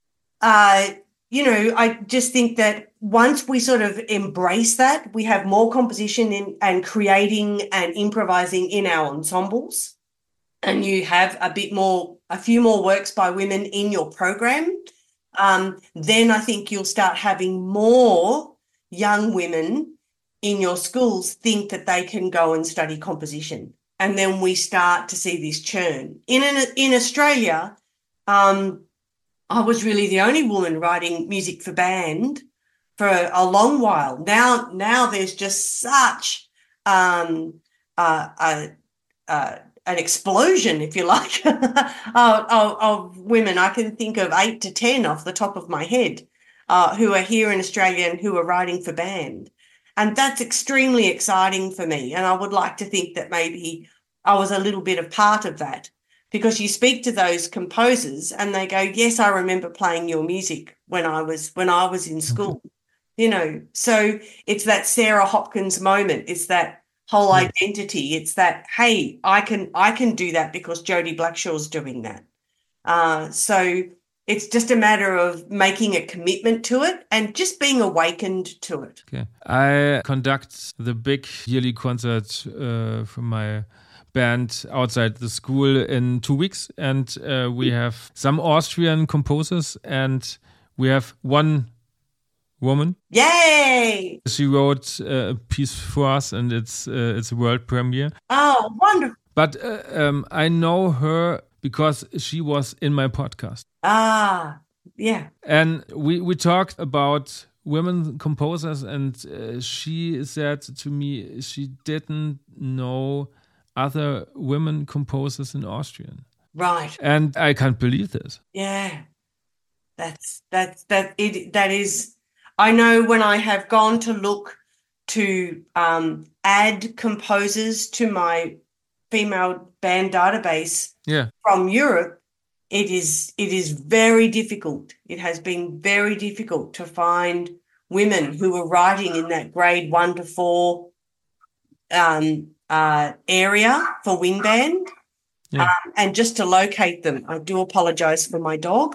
uh, you know, I just think that once we sort of embrace that, we have more composition in, and creating and improvising in our ensembles, and you have a bit more, a few more works by women in your program, um, then I think you'll start having more young women in your schools think that they can go and study composition. And then we start to see this churn. In, an, in Australia, um, I was really the only woman writing music for band for a long while. Now, now there's just such um, uh, uh, uh, an explosion, if you like, of, of, of women. I can think of eight to ten off the top of my head uh, who are here in Australia and who are writing for band. And that's extremely exciting for me. And I would like to think that maybe I was a little bit of part of that, because you speak to those composers and they go, yes, I remember playing your music when I was when I was in school. Okay. You know, so it's that Sarah Hopkins moment. It's that whole yeah. identity. It's that, hey, I can I can do that because Jodie Blackshaw's doing that. Uh, so it's just a matter of making a commitment to it and just being awakened to it. Okay. I conduct the big yearly concert uh, from my band outside the school in two weeks. And uh, we have some Austrian composers and we have one woman. Yay! She wrote uh, a piece for us and it's, uh, it's a world premiere. Oh, wonderful. But uh, um, I know her because she was in my podcast. Ah, yeah. And we, we talked about women composers, and uh, she said to me she didn't know other women composers in Austrian. Right. And I can't believe this. Yeah. That's, that's, that, it, that is, I know when I have gone to look to um, add composers to my female band database yeah. from Europe, it is it is very difficult. It has been very difficult to find women who are writing in that grade one to four um, uh, area for wind band. Yeah. Um, and just to locate them, I do apologize for my dog.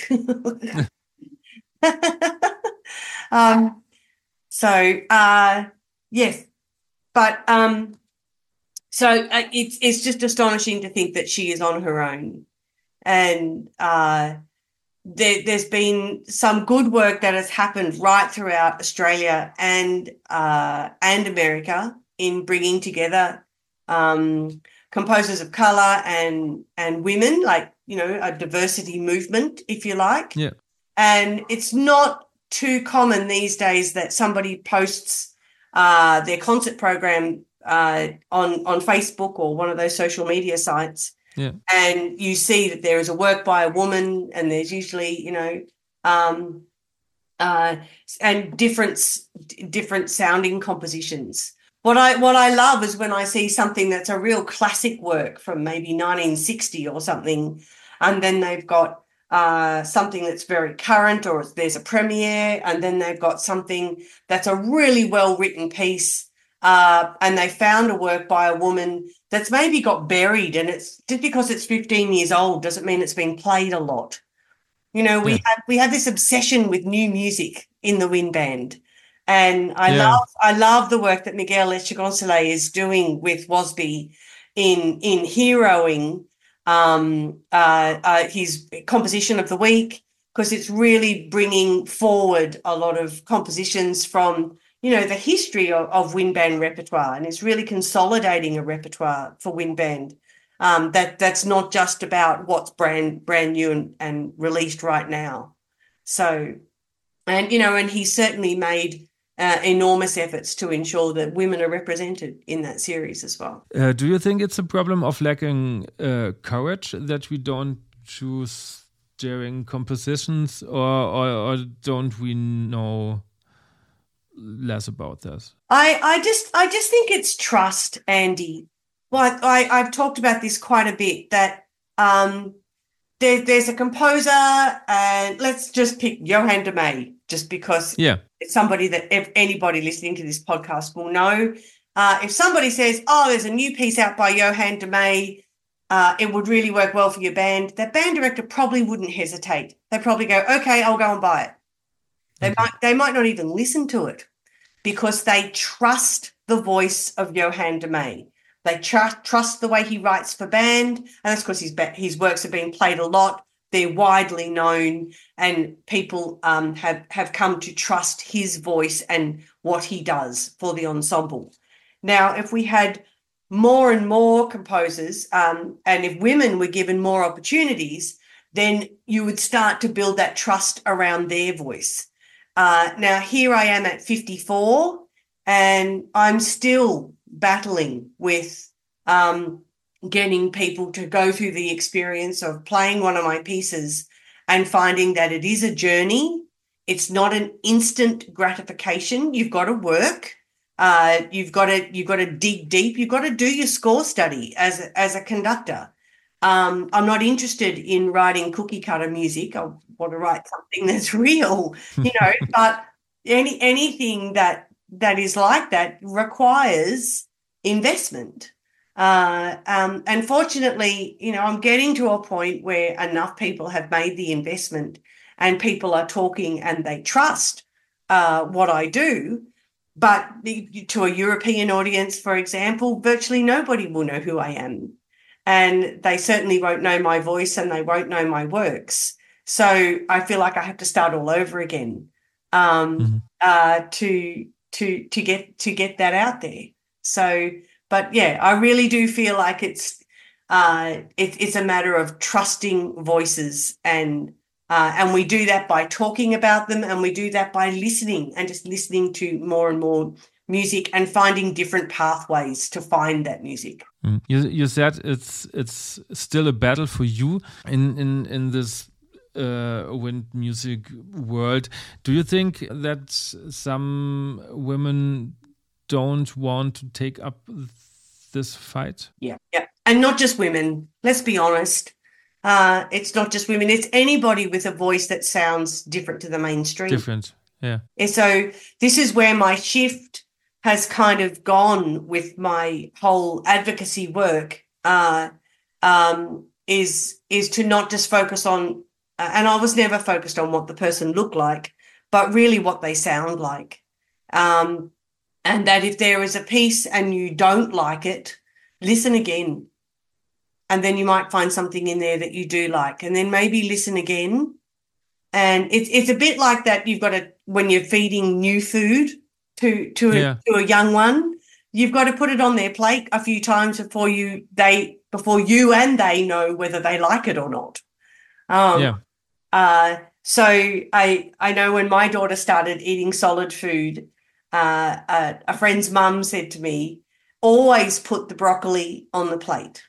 um, so, uh, yes, but um, so uh, it's it's just astonishing to think that she is on her own. And uh, there, there's been some good work that has happened right throughout Australia and uh, and America in bringing together um, composers of colour and and women, like, you know, a diversity movement, if you like. Yeah. And it's not too common these days that somebody posts uh, their concert program uh, on on Facebook or one of those social media sites. Yeah. And you see that there is a work by a woman, and there's usually, you know, um, uh, and different different sounding compositions. What I what I love is when I see something that's a real classic work from maybe nineteen sixty or something, and then they've got uh, something that's very current, or there's a premiere, and then they've got something that's a really well written piece. Uh, and they found a work by a woman that's maybe got buried, and it's just because it's fifteen years old doesn't mean it's been played a lot. You know, we yeah. have we have this obsession with new music in the wind band, and I yeah. love I love the work that Miguel Echegonzalez is doing with WASBI in in heroing um, uh, uh, his composition of the week, because it's really bringing forward a lot of compositions from, you know, the history of, of wind band repertoire, and it's really consolidating a repertoire for wind band um, that that's not just about what's brand brand new and, and released right now. So, and, you know, and he certainly made uh, enormous efforts to ensure that women are represented in that series as well. Uh, do you think it's a problem of lacking uh, courage that we don't choose during compositions, or, or, or don't we know less about this? I, I just I just think it's trust, Andy. Well, I, I've talked about this quite a bit, that um, there, there's a composer, and let's just pick Johann de Meij, just because yeah. it's somebody that if anybody listening to this podcast will know. Uh, if somebody says, oh, there's a new piece out by Johann de Meij, uh, it would really work well for your band, that band director probably wouldn't hesitate. They'd probably go, okay, I'll go and buy it. They, Okay. might, they might not even listen to it because they trust the voice of Johann de Meij. They tr- trust the way he writes for band, and that's because his, his works have been played a lot. They're widely known, and people um, have, have come to trust his voice and what he does for the ensemble. Now, if we had more and more composers, um, and if women were given more opportunities, then you would start to build that trust around their voice. Uh, now, here I am at fifty-four, and I'm still battling with um, getting people to go through the experience of playing one of my pieces and finding that it is a journey. It's not an instant gratification. You've got to work. Uh, you've got to you've got to dig deep. You've got to do your score study as a, as a conductor. Um, I'm not interested in writing cookie cutter music. I want to write something that's real, you know. But any anything that that is like that requires investment. Uh, um, and fortunately, you know, I'm getting to a point where enough people have made the investment, and people are talking and they trust uh, what I do. But to a European audience, for example, virtually nobody will know who I am. And they certainly won't know my voice, and they won't know my works. So I feel like I have to start all over again um, mm-hmm. uh, to to to get to get that out there. So, but yeah, I really do feel like it's uh, it, it's a matter of trusting voices, and uh, and we do that by talking about them, and we do that by listening and just listening to more and more music and finding different pathways to find that music. Mm. You you said it's it's still a battle for you in in in this uh, wind music world. Do you think that some women don't want to take up this fight? Yeah, yeah, and not just women. Let's be honest. Uh, it's not just women. It's anybody with a voice that sounds different to the mainstream. Different, yeah. And so this is where my shift has kind of gone with my whole advocacy work. Uh, um, is is to not just focus on, uh, and I was never focused on what the person looked like, but really what they sound like. Um, and that if there is a piece and you don't like it, listen again. And then you might find something in there that you do like, and then maybe listen again. And it's it's a bit like that. You've got to, when you're feeding new food to to a, yeah. to a young one, you've got to put it on their plate a few times before you they before you and they know whether they like it or not. Um, yeah. Uh, so I I know when my daughter started eating solid food, uh, uh, a friend's mum said to me, "Always put the broccoli on the plate.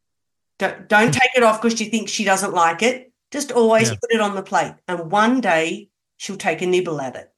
Don't, don't take it off because you think she doesn't like it. Just always yeah. put it on the plate, and one day she'll take a nibble at it."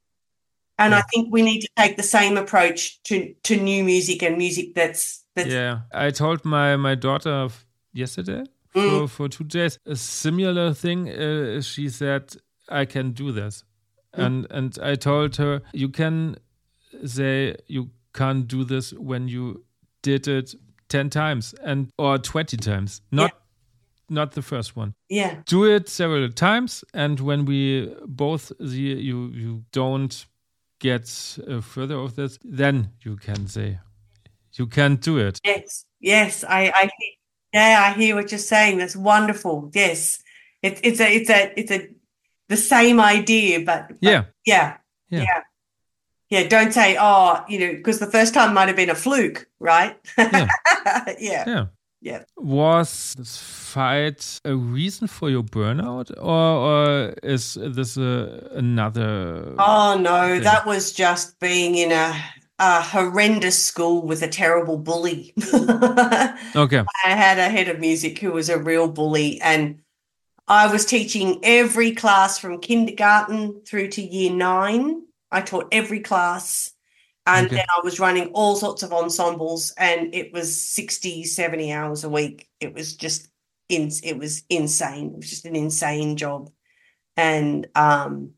And yeah. I think we need to take the same approach to, to new music and music that's, that's... Yeah, I told my, my daughter yesterday mm. for, for two days a similar thing. Uh, she said, I can do this. Mm. And, and I told her, you can say you can't do this when you did it ten times and or twenty times, not yeah. not the first one. Yeah. Do it several times, and when we both see you you don't get uh, further of this, then you can say you can't do it. Yes, yes, I, I yeah, I hear what you're saying. That's wonderful. Yes, it's it's a it's a it's a the same idea, but, but yeah. yeah, yeah, yeah, yeah. Don't say, oh, you know, because the first time might have been a fluke, right? Yeah, yeah, yeah. Yeah. Was this fight a reason for your burnout, or, or is this a, another? Oh, no, thing? That was just being in a, a horrendous school with a terrible bully. Okay. I had a head of music who was a real bully, and I was teaching every class from kindergarten through to year nine. I taught every class. And Okay. then I was running all sorts of ensembles, and it was sixty, seventy hours a week. It was just, in, it was insane. It was just an insane job. And, um,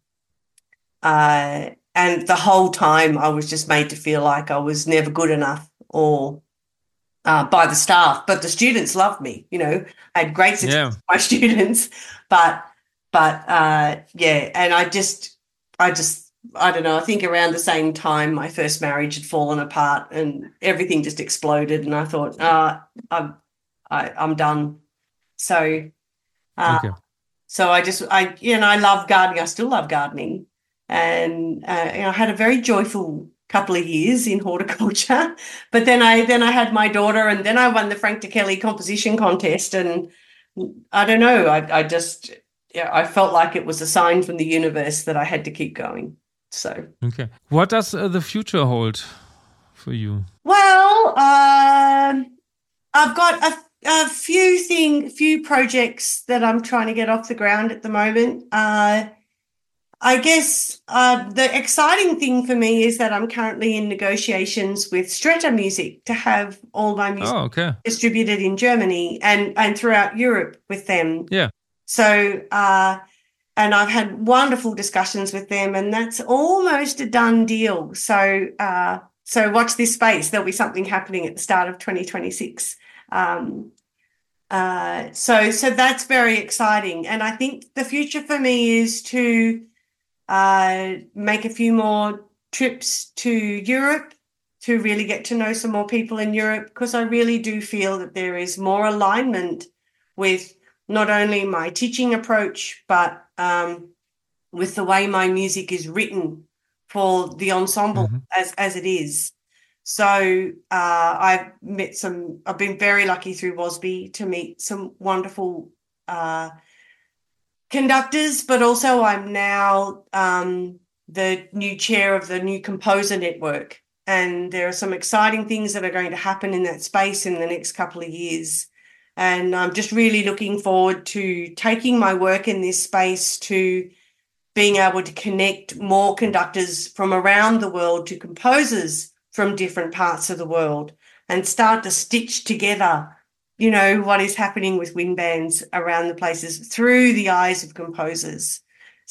uh, and the whole time I was just made to feel like I was never good enough or uh, by the staff, but the students loved me, you know, I had great success Yeah. with my students, but, but, uh, yeah. And I just, I just, I don't know, I think around the same time my first marriage had fallen apart and everything just exploded. And I thought, uh, I'm, I, I'm done. So, uh, Okay. so I just, I, you know, I love gardening. I still love gardening. And, uh, you know, I had a very joyful couple of years in horticulture, but then I, then I had my daughter, and then I won the Frank de Kelly composition contest. And I don't know, I, I just, yeah, I felt like it was a sign from the universe that I had to keep going. So, Okay. What does uh, the future hold for you? well, um, I've got a, a few thing, few projects that I'm trying to get off the ground at the moment. Uh, I guess uh, the exciting thing for me is that I'm currently in negotiations with Stretta Music to have all my music Oh, okay. distributed in Germany and, and throughout Europe with them. Yeah. So, uh, and I've had wonderful discussions with them, and that's almost a done deal. So, uh, so watch this space. There'll be something happening at the start of twenty twenty-six. Um, uh, so, so that's very exciting. And I think the future for me is to uh, make a few more trips to Europe to really get to know some more people in Europe, because I really do feel that there is more alignment with not only my teaching approach, but um, with the way my music is written for the ensemble Mm-hmm. as, as it is. So uh, I've met some, I've been very lucky through WASB to meet some wonderful uh, conductors, but also I'm now um, the new chair of the new Composer Network. And there are some exciting things that are going to happen in that space in the next couple of years. And I'm just really looking forward to taking my work in this space to being able to connect more conductors from around the world to composers from different parts of the world and start to stitch together, you know, what is happening with wind bands around the places through the eyes of composers.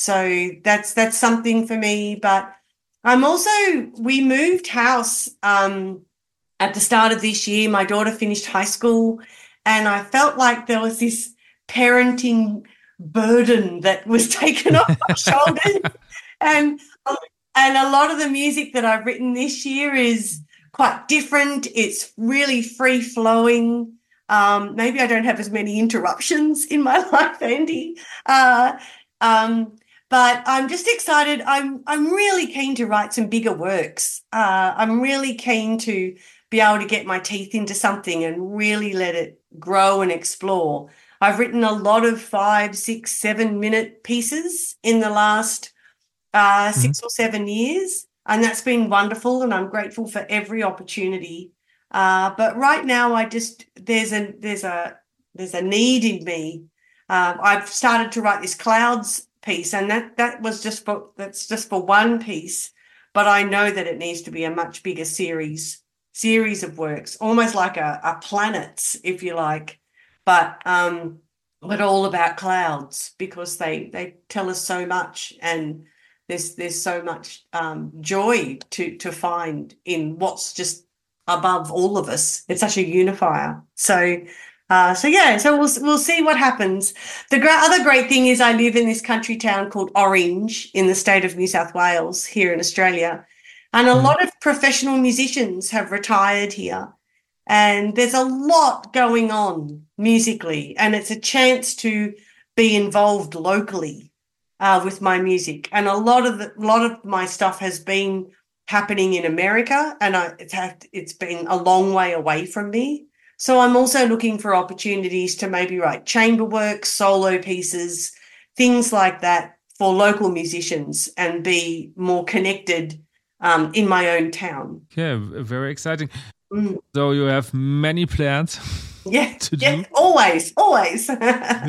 So that's that's something for me. But I'm also, we moved house um, at the start of this year. My daughter finished high school, and I felt like there was this parenting burden that was taken off my shoulders. And, and a lot of the music that I've written this year is quite different. It's really free flowing. Um, maybe I don't have as many interruptions in my life, Andy. Uh, um, but I'm just excited. I'm I'm really keen to write some bigger works. Uh, I'm really keen to be able to get my teeth into something and really let it grow and explore. I've written a lot of five, six, seven minute pieces in the last uh, six mm-hmm. or seven years. And that's been wonderful. And I'm grateful for every opportunity. Uh, but right now I just, there's a, there's a, there's a need in me. Um, I've started to write this clouds piece, and that, that was just for, that's just for one piece, but I know that it needs to be a much bigger series, series of works, almost like a, a planets, if you like. But um, but all about clouds, because they they tell us so much, and there's there's so much um, joy to to find in what's just above all of us. It's such a unifier. So uh, so yeah, so we'll we'll see what happens. The gra- other great thing is I live in this country town called Orange in the state of New South Wales here in Australia, and a mm. lot of professional musicians have retired here. And there's a lot going on musically, and it's a chance to be involved locally uh, with my music. And a lot of the, a lot of my stuff has been happening in America, and I, it's had, it's been a long way away from me. So I'm also looking for opportunities to maybe write chamber work, solo pieces, things like that for local musicians, and be more connected um, in my own town. Yeah, very exciting. Mm. So you have many plans yeah, to yeah, do? always, always.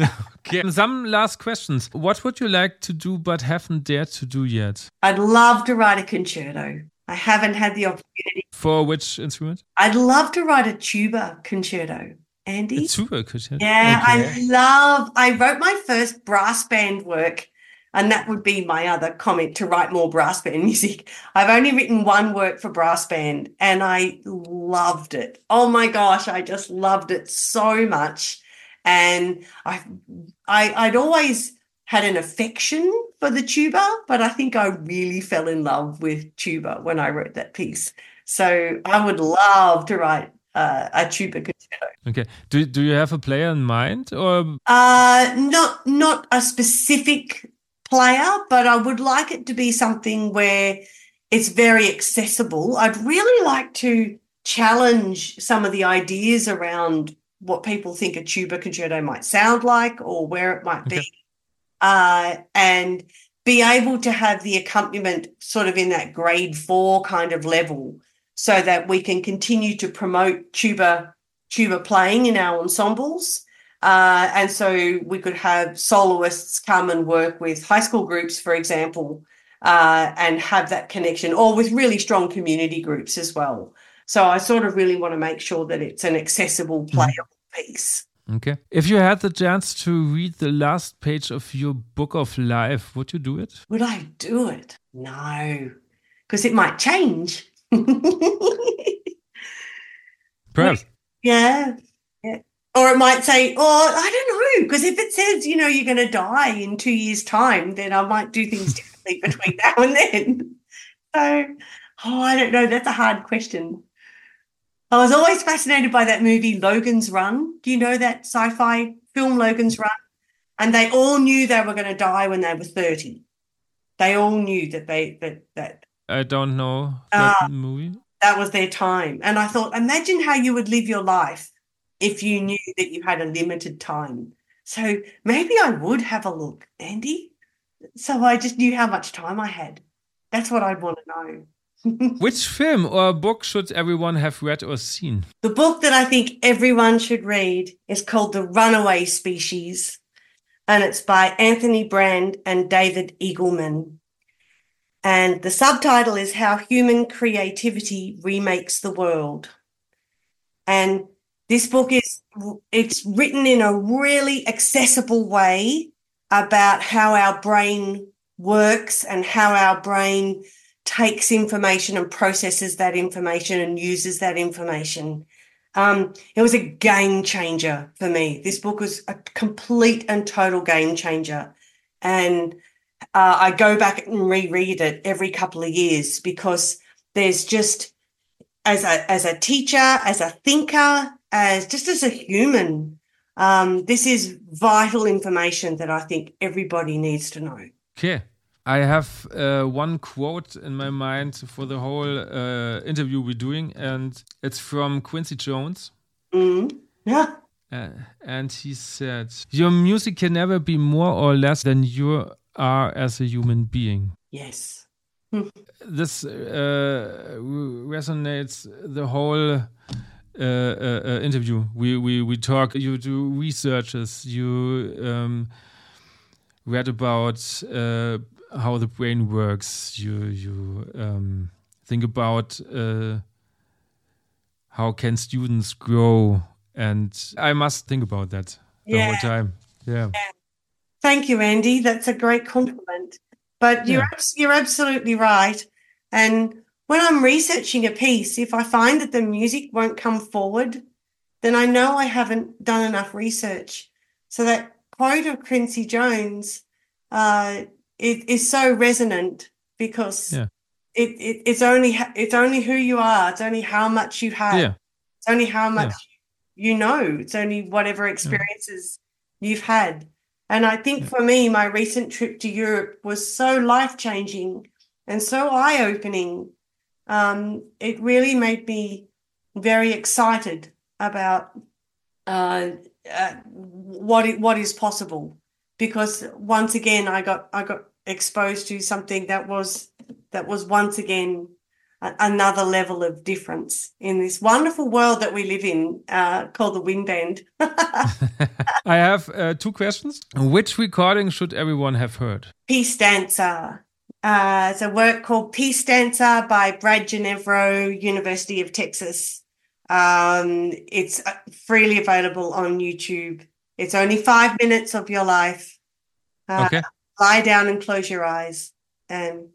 Okay. Some last questions. What would you like to do but haven't dared to do yet? I'd love to write a concerto. I haven't had the opportunity. For which instrument? I'd love to write a tuba concerto. Andy? A tuba concerto? Yeah, Okay. I love, I wrote my first brass band work, and that would be my other comment, to write more brass band music. I've only written one work for brass band, and I loved it. Oh my gosh, I just loved it so much. And I, I, I'd always had an affection for the tuba, but I think I really fell in love with tuba when I wrote that piece. So I would love to write uh, a tuba concerto. Okay. Do do you have a player in mind, or? Uh, not not a specific player, but I would like it to be something where it's very accessible. I'd really like to challenge some of the ideas around what people think a tuba concerto might sound like or where it might Okay. be, uh, and be able to have the accompaniment sort of in that grade four kind of level, so that we can continue to promote tuba tuba playing in our ensembles. Uh, and so we could have soloists come and work with high school groups, for example, uh, and have that connection, or with really strong community groups as well. So I sort of really want to make sure that it's an accessible, playable piece. Okay. If you had the chance to read the last page of your book of life, would you do it? Would I do it? No, because it might change. Perhaps. Yeah. Yeah. Or it might say, oh, I don't know, because if it says, you know, you're going to die in two years' time, then I might do things differently between now and then. So, oh, I don't know. That's a hard question. I was always fascinated by that movie, Logan's Run. Do you know that sci-fi film, Logan's Run? And they all knew they were going to die when they were thirty. They all knew that they that that I don't know that Ah. movie. that was their time. And I thought, imagine how you would live your life if you knew that you had a limited time. So maybe I would have a look, Andy. So I just knew how much time I had. That's what I'd want to know. Which film or book should everyone have read or seen? The book that I think everyone should read is called The Runaway Species, and it's by Anthony Brand and David Eagleman. And the subtitle is How Human Creativity Remakes the World. And this book is, it's written in a really accessible way about how our brain works and how our brain takes information and processes that information and uses that information. Um, it was a game changer for me. This book was a complete and total game changer. And uh, I go back and reread it every couple of years, because there's just, as a as a teacher, as a thinker, as just as a human, um, this is vital information that I think everybody needs to know. Okay. I have uh, one quote in my mind for the whole uh, interview we're doing, and it's from Quincy Jones. Mm. Yeah. Uh, and he said, your music can never be more or less than you are as a human being. Yes. This uh, resonates the whole uh, uh, uh, interview. We, we, we talk, you do researches, you um, read about uh, how the brain works, you, you um, think about uh, how can students grow. And I must think about that the Yeah. whole time. Yeah. Thank you, Andy. That's a great compliment. But you're Yeah. abs- you're absolutely right. And when I'm researching a piece, if I find that the music won't come forward, then I know I haven't done enough research. So that quote of Quincy Jones, uh, it is so resonant, because Yeah. it, it it's only ha- it's only who you are. It's only how much you have. Yeah. It's only how much you know. It's only whatever experiences you've had. And I think for me, my recent trip to Europe was so life-changing and so eye-opening. Um, it really made me very excited about uh, uh, what it, what is possible. Because once again, I got I got exposed to something that was that was once again a, another level of difference in this wonderful world that we live in, uh, called the wind band. I have uh, two questions. Which recording should everyone have heard? Peace Dancer. Uh, it's a work called Peace Dancer by Brad Ginevro, University of Texas. Um, it's freely available on YouTube. It's only five minutes of your life. Uh, okay. Lie down and close your eyes and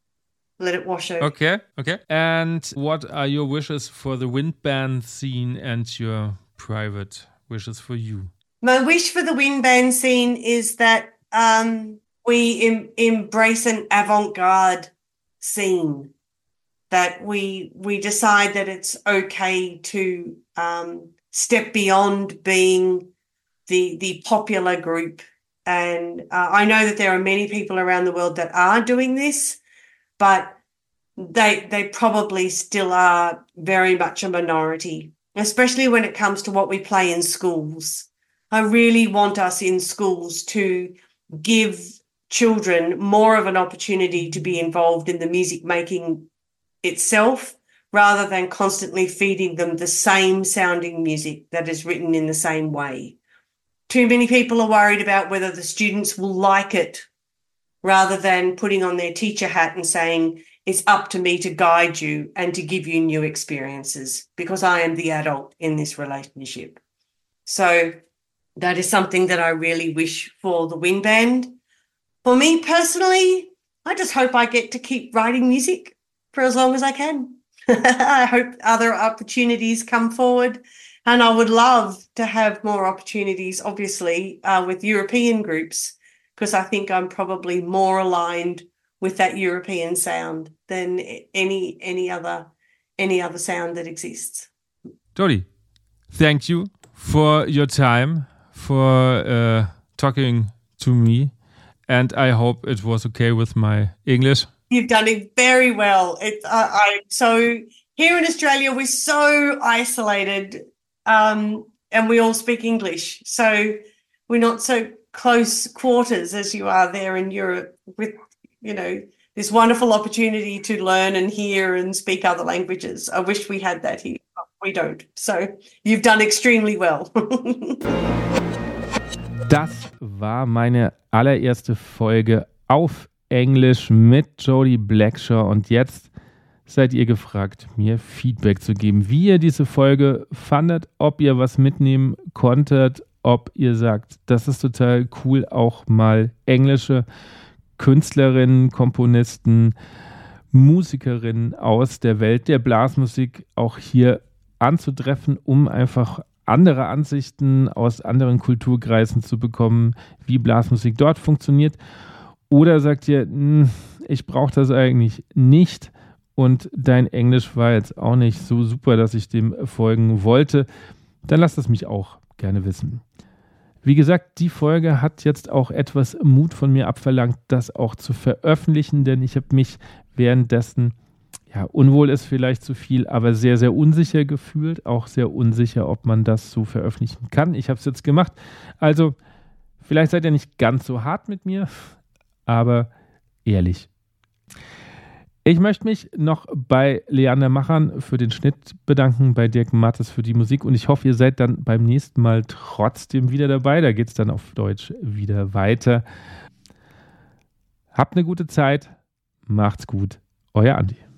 let it wash over. Okay, okay. And what are your wishes for the wind band scene and your private wishes for you? My wish for the wind band scene is that um, we em- embrace an avant-garde scene, that we we decide that it's okay to um, step beyond being the the popular group. And uh, I know that there are many people around the world that are doing this, but they they probably still are very much a minority, especially when it comes to what we play in schools. I really want us in schools to give children more of an opportunity to be involved in the music making itself, rather than constantly feeding them the same sounding music that is written in the same way. Too many people are worried about whether the students will like it, rather than putting on their teacher hat and saying, it's up to me to guide you and to give you new experiences, because I am the adult in this relationship. So that is something that I really wish for the wind band. For me personally, I just hope I get to keep writing music for as long as I can. I hope other opportunities come forward, and I would love to have more opportunities, obviously, uh, with European groups, because I think I'm probably more aligned with that European sound than any any other any other sound that exists. Jody, thank you for your time, for uh, talking to me, and I hope it was okay with my English. You've done it very well. It, uh, I so here in Australia we're so isolated, um, and we all speak English, so we're not so close quarters as you are there in Europe, with, you know, this wonderful opportunity to learn and hear and speak other languages. I wish we had that here, but we don't. So you've done extremely well. Das war meine allererste Folge auf Englisch mit Jody Blackshaw, und jetzt seid ihr gefragt, mir Feedback zu geben, wie ihr diese Folge fandet, ob ihr was mitnehmen konntet, ob ihr sagt, das ist total cool, auch mal englische Künstlerinnen, Komponisten, Musikerinnen aus der Welt der Blasmusik auch hier anzutreffen, um einfach andere Ansichten aus anderen Kulturkreisen zu bekommen, wie Blasmusik dort funktioniert. Oder sagt ihr, ich brauche das eigentlich nicht und dein Englisch war jetzt auch nicht so super, dass ich dem folgen wollte, dann lasst es mich auch gerne wissen. Wie gesagt, die Folge hat jetzt auch etwas Mut von mir abverlangt, das auch zu veröffentlichen, denn ich habe mich währenddessen, ja, unwohl ist vielleicht zu viel, aber sehr, sehr unsicher gefühlt, auch sehr unsicher, ob man das so veröffentlichen kann. Ich habe es jetzt gemacht, also vielleicht seid ihr nicht ganz so hart mit mir, aber ehrlich. Ich möchte mich noch bei Leander Machern für den Schnitt bedanken, bei Dirk Mattes für die Musik, und ich hoffe, ihr seid dann beim nächsten Mal trotzdem wieder dabei. Da geht es dann auf Deutsch wieder weiter. Habt eine gute Zeit, macht's gut, euer Andi.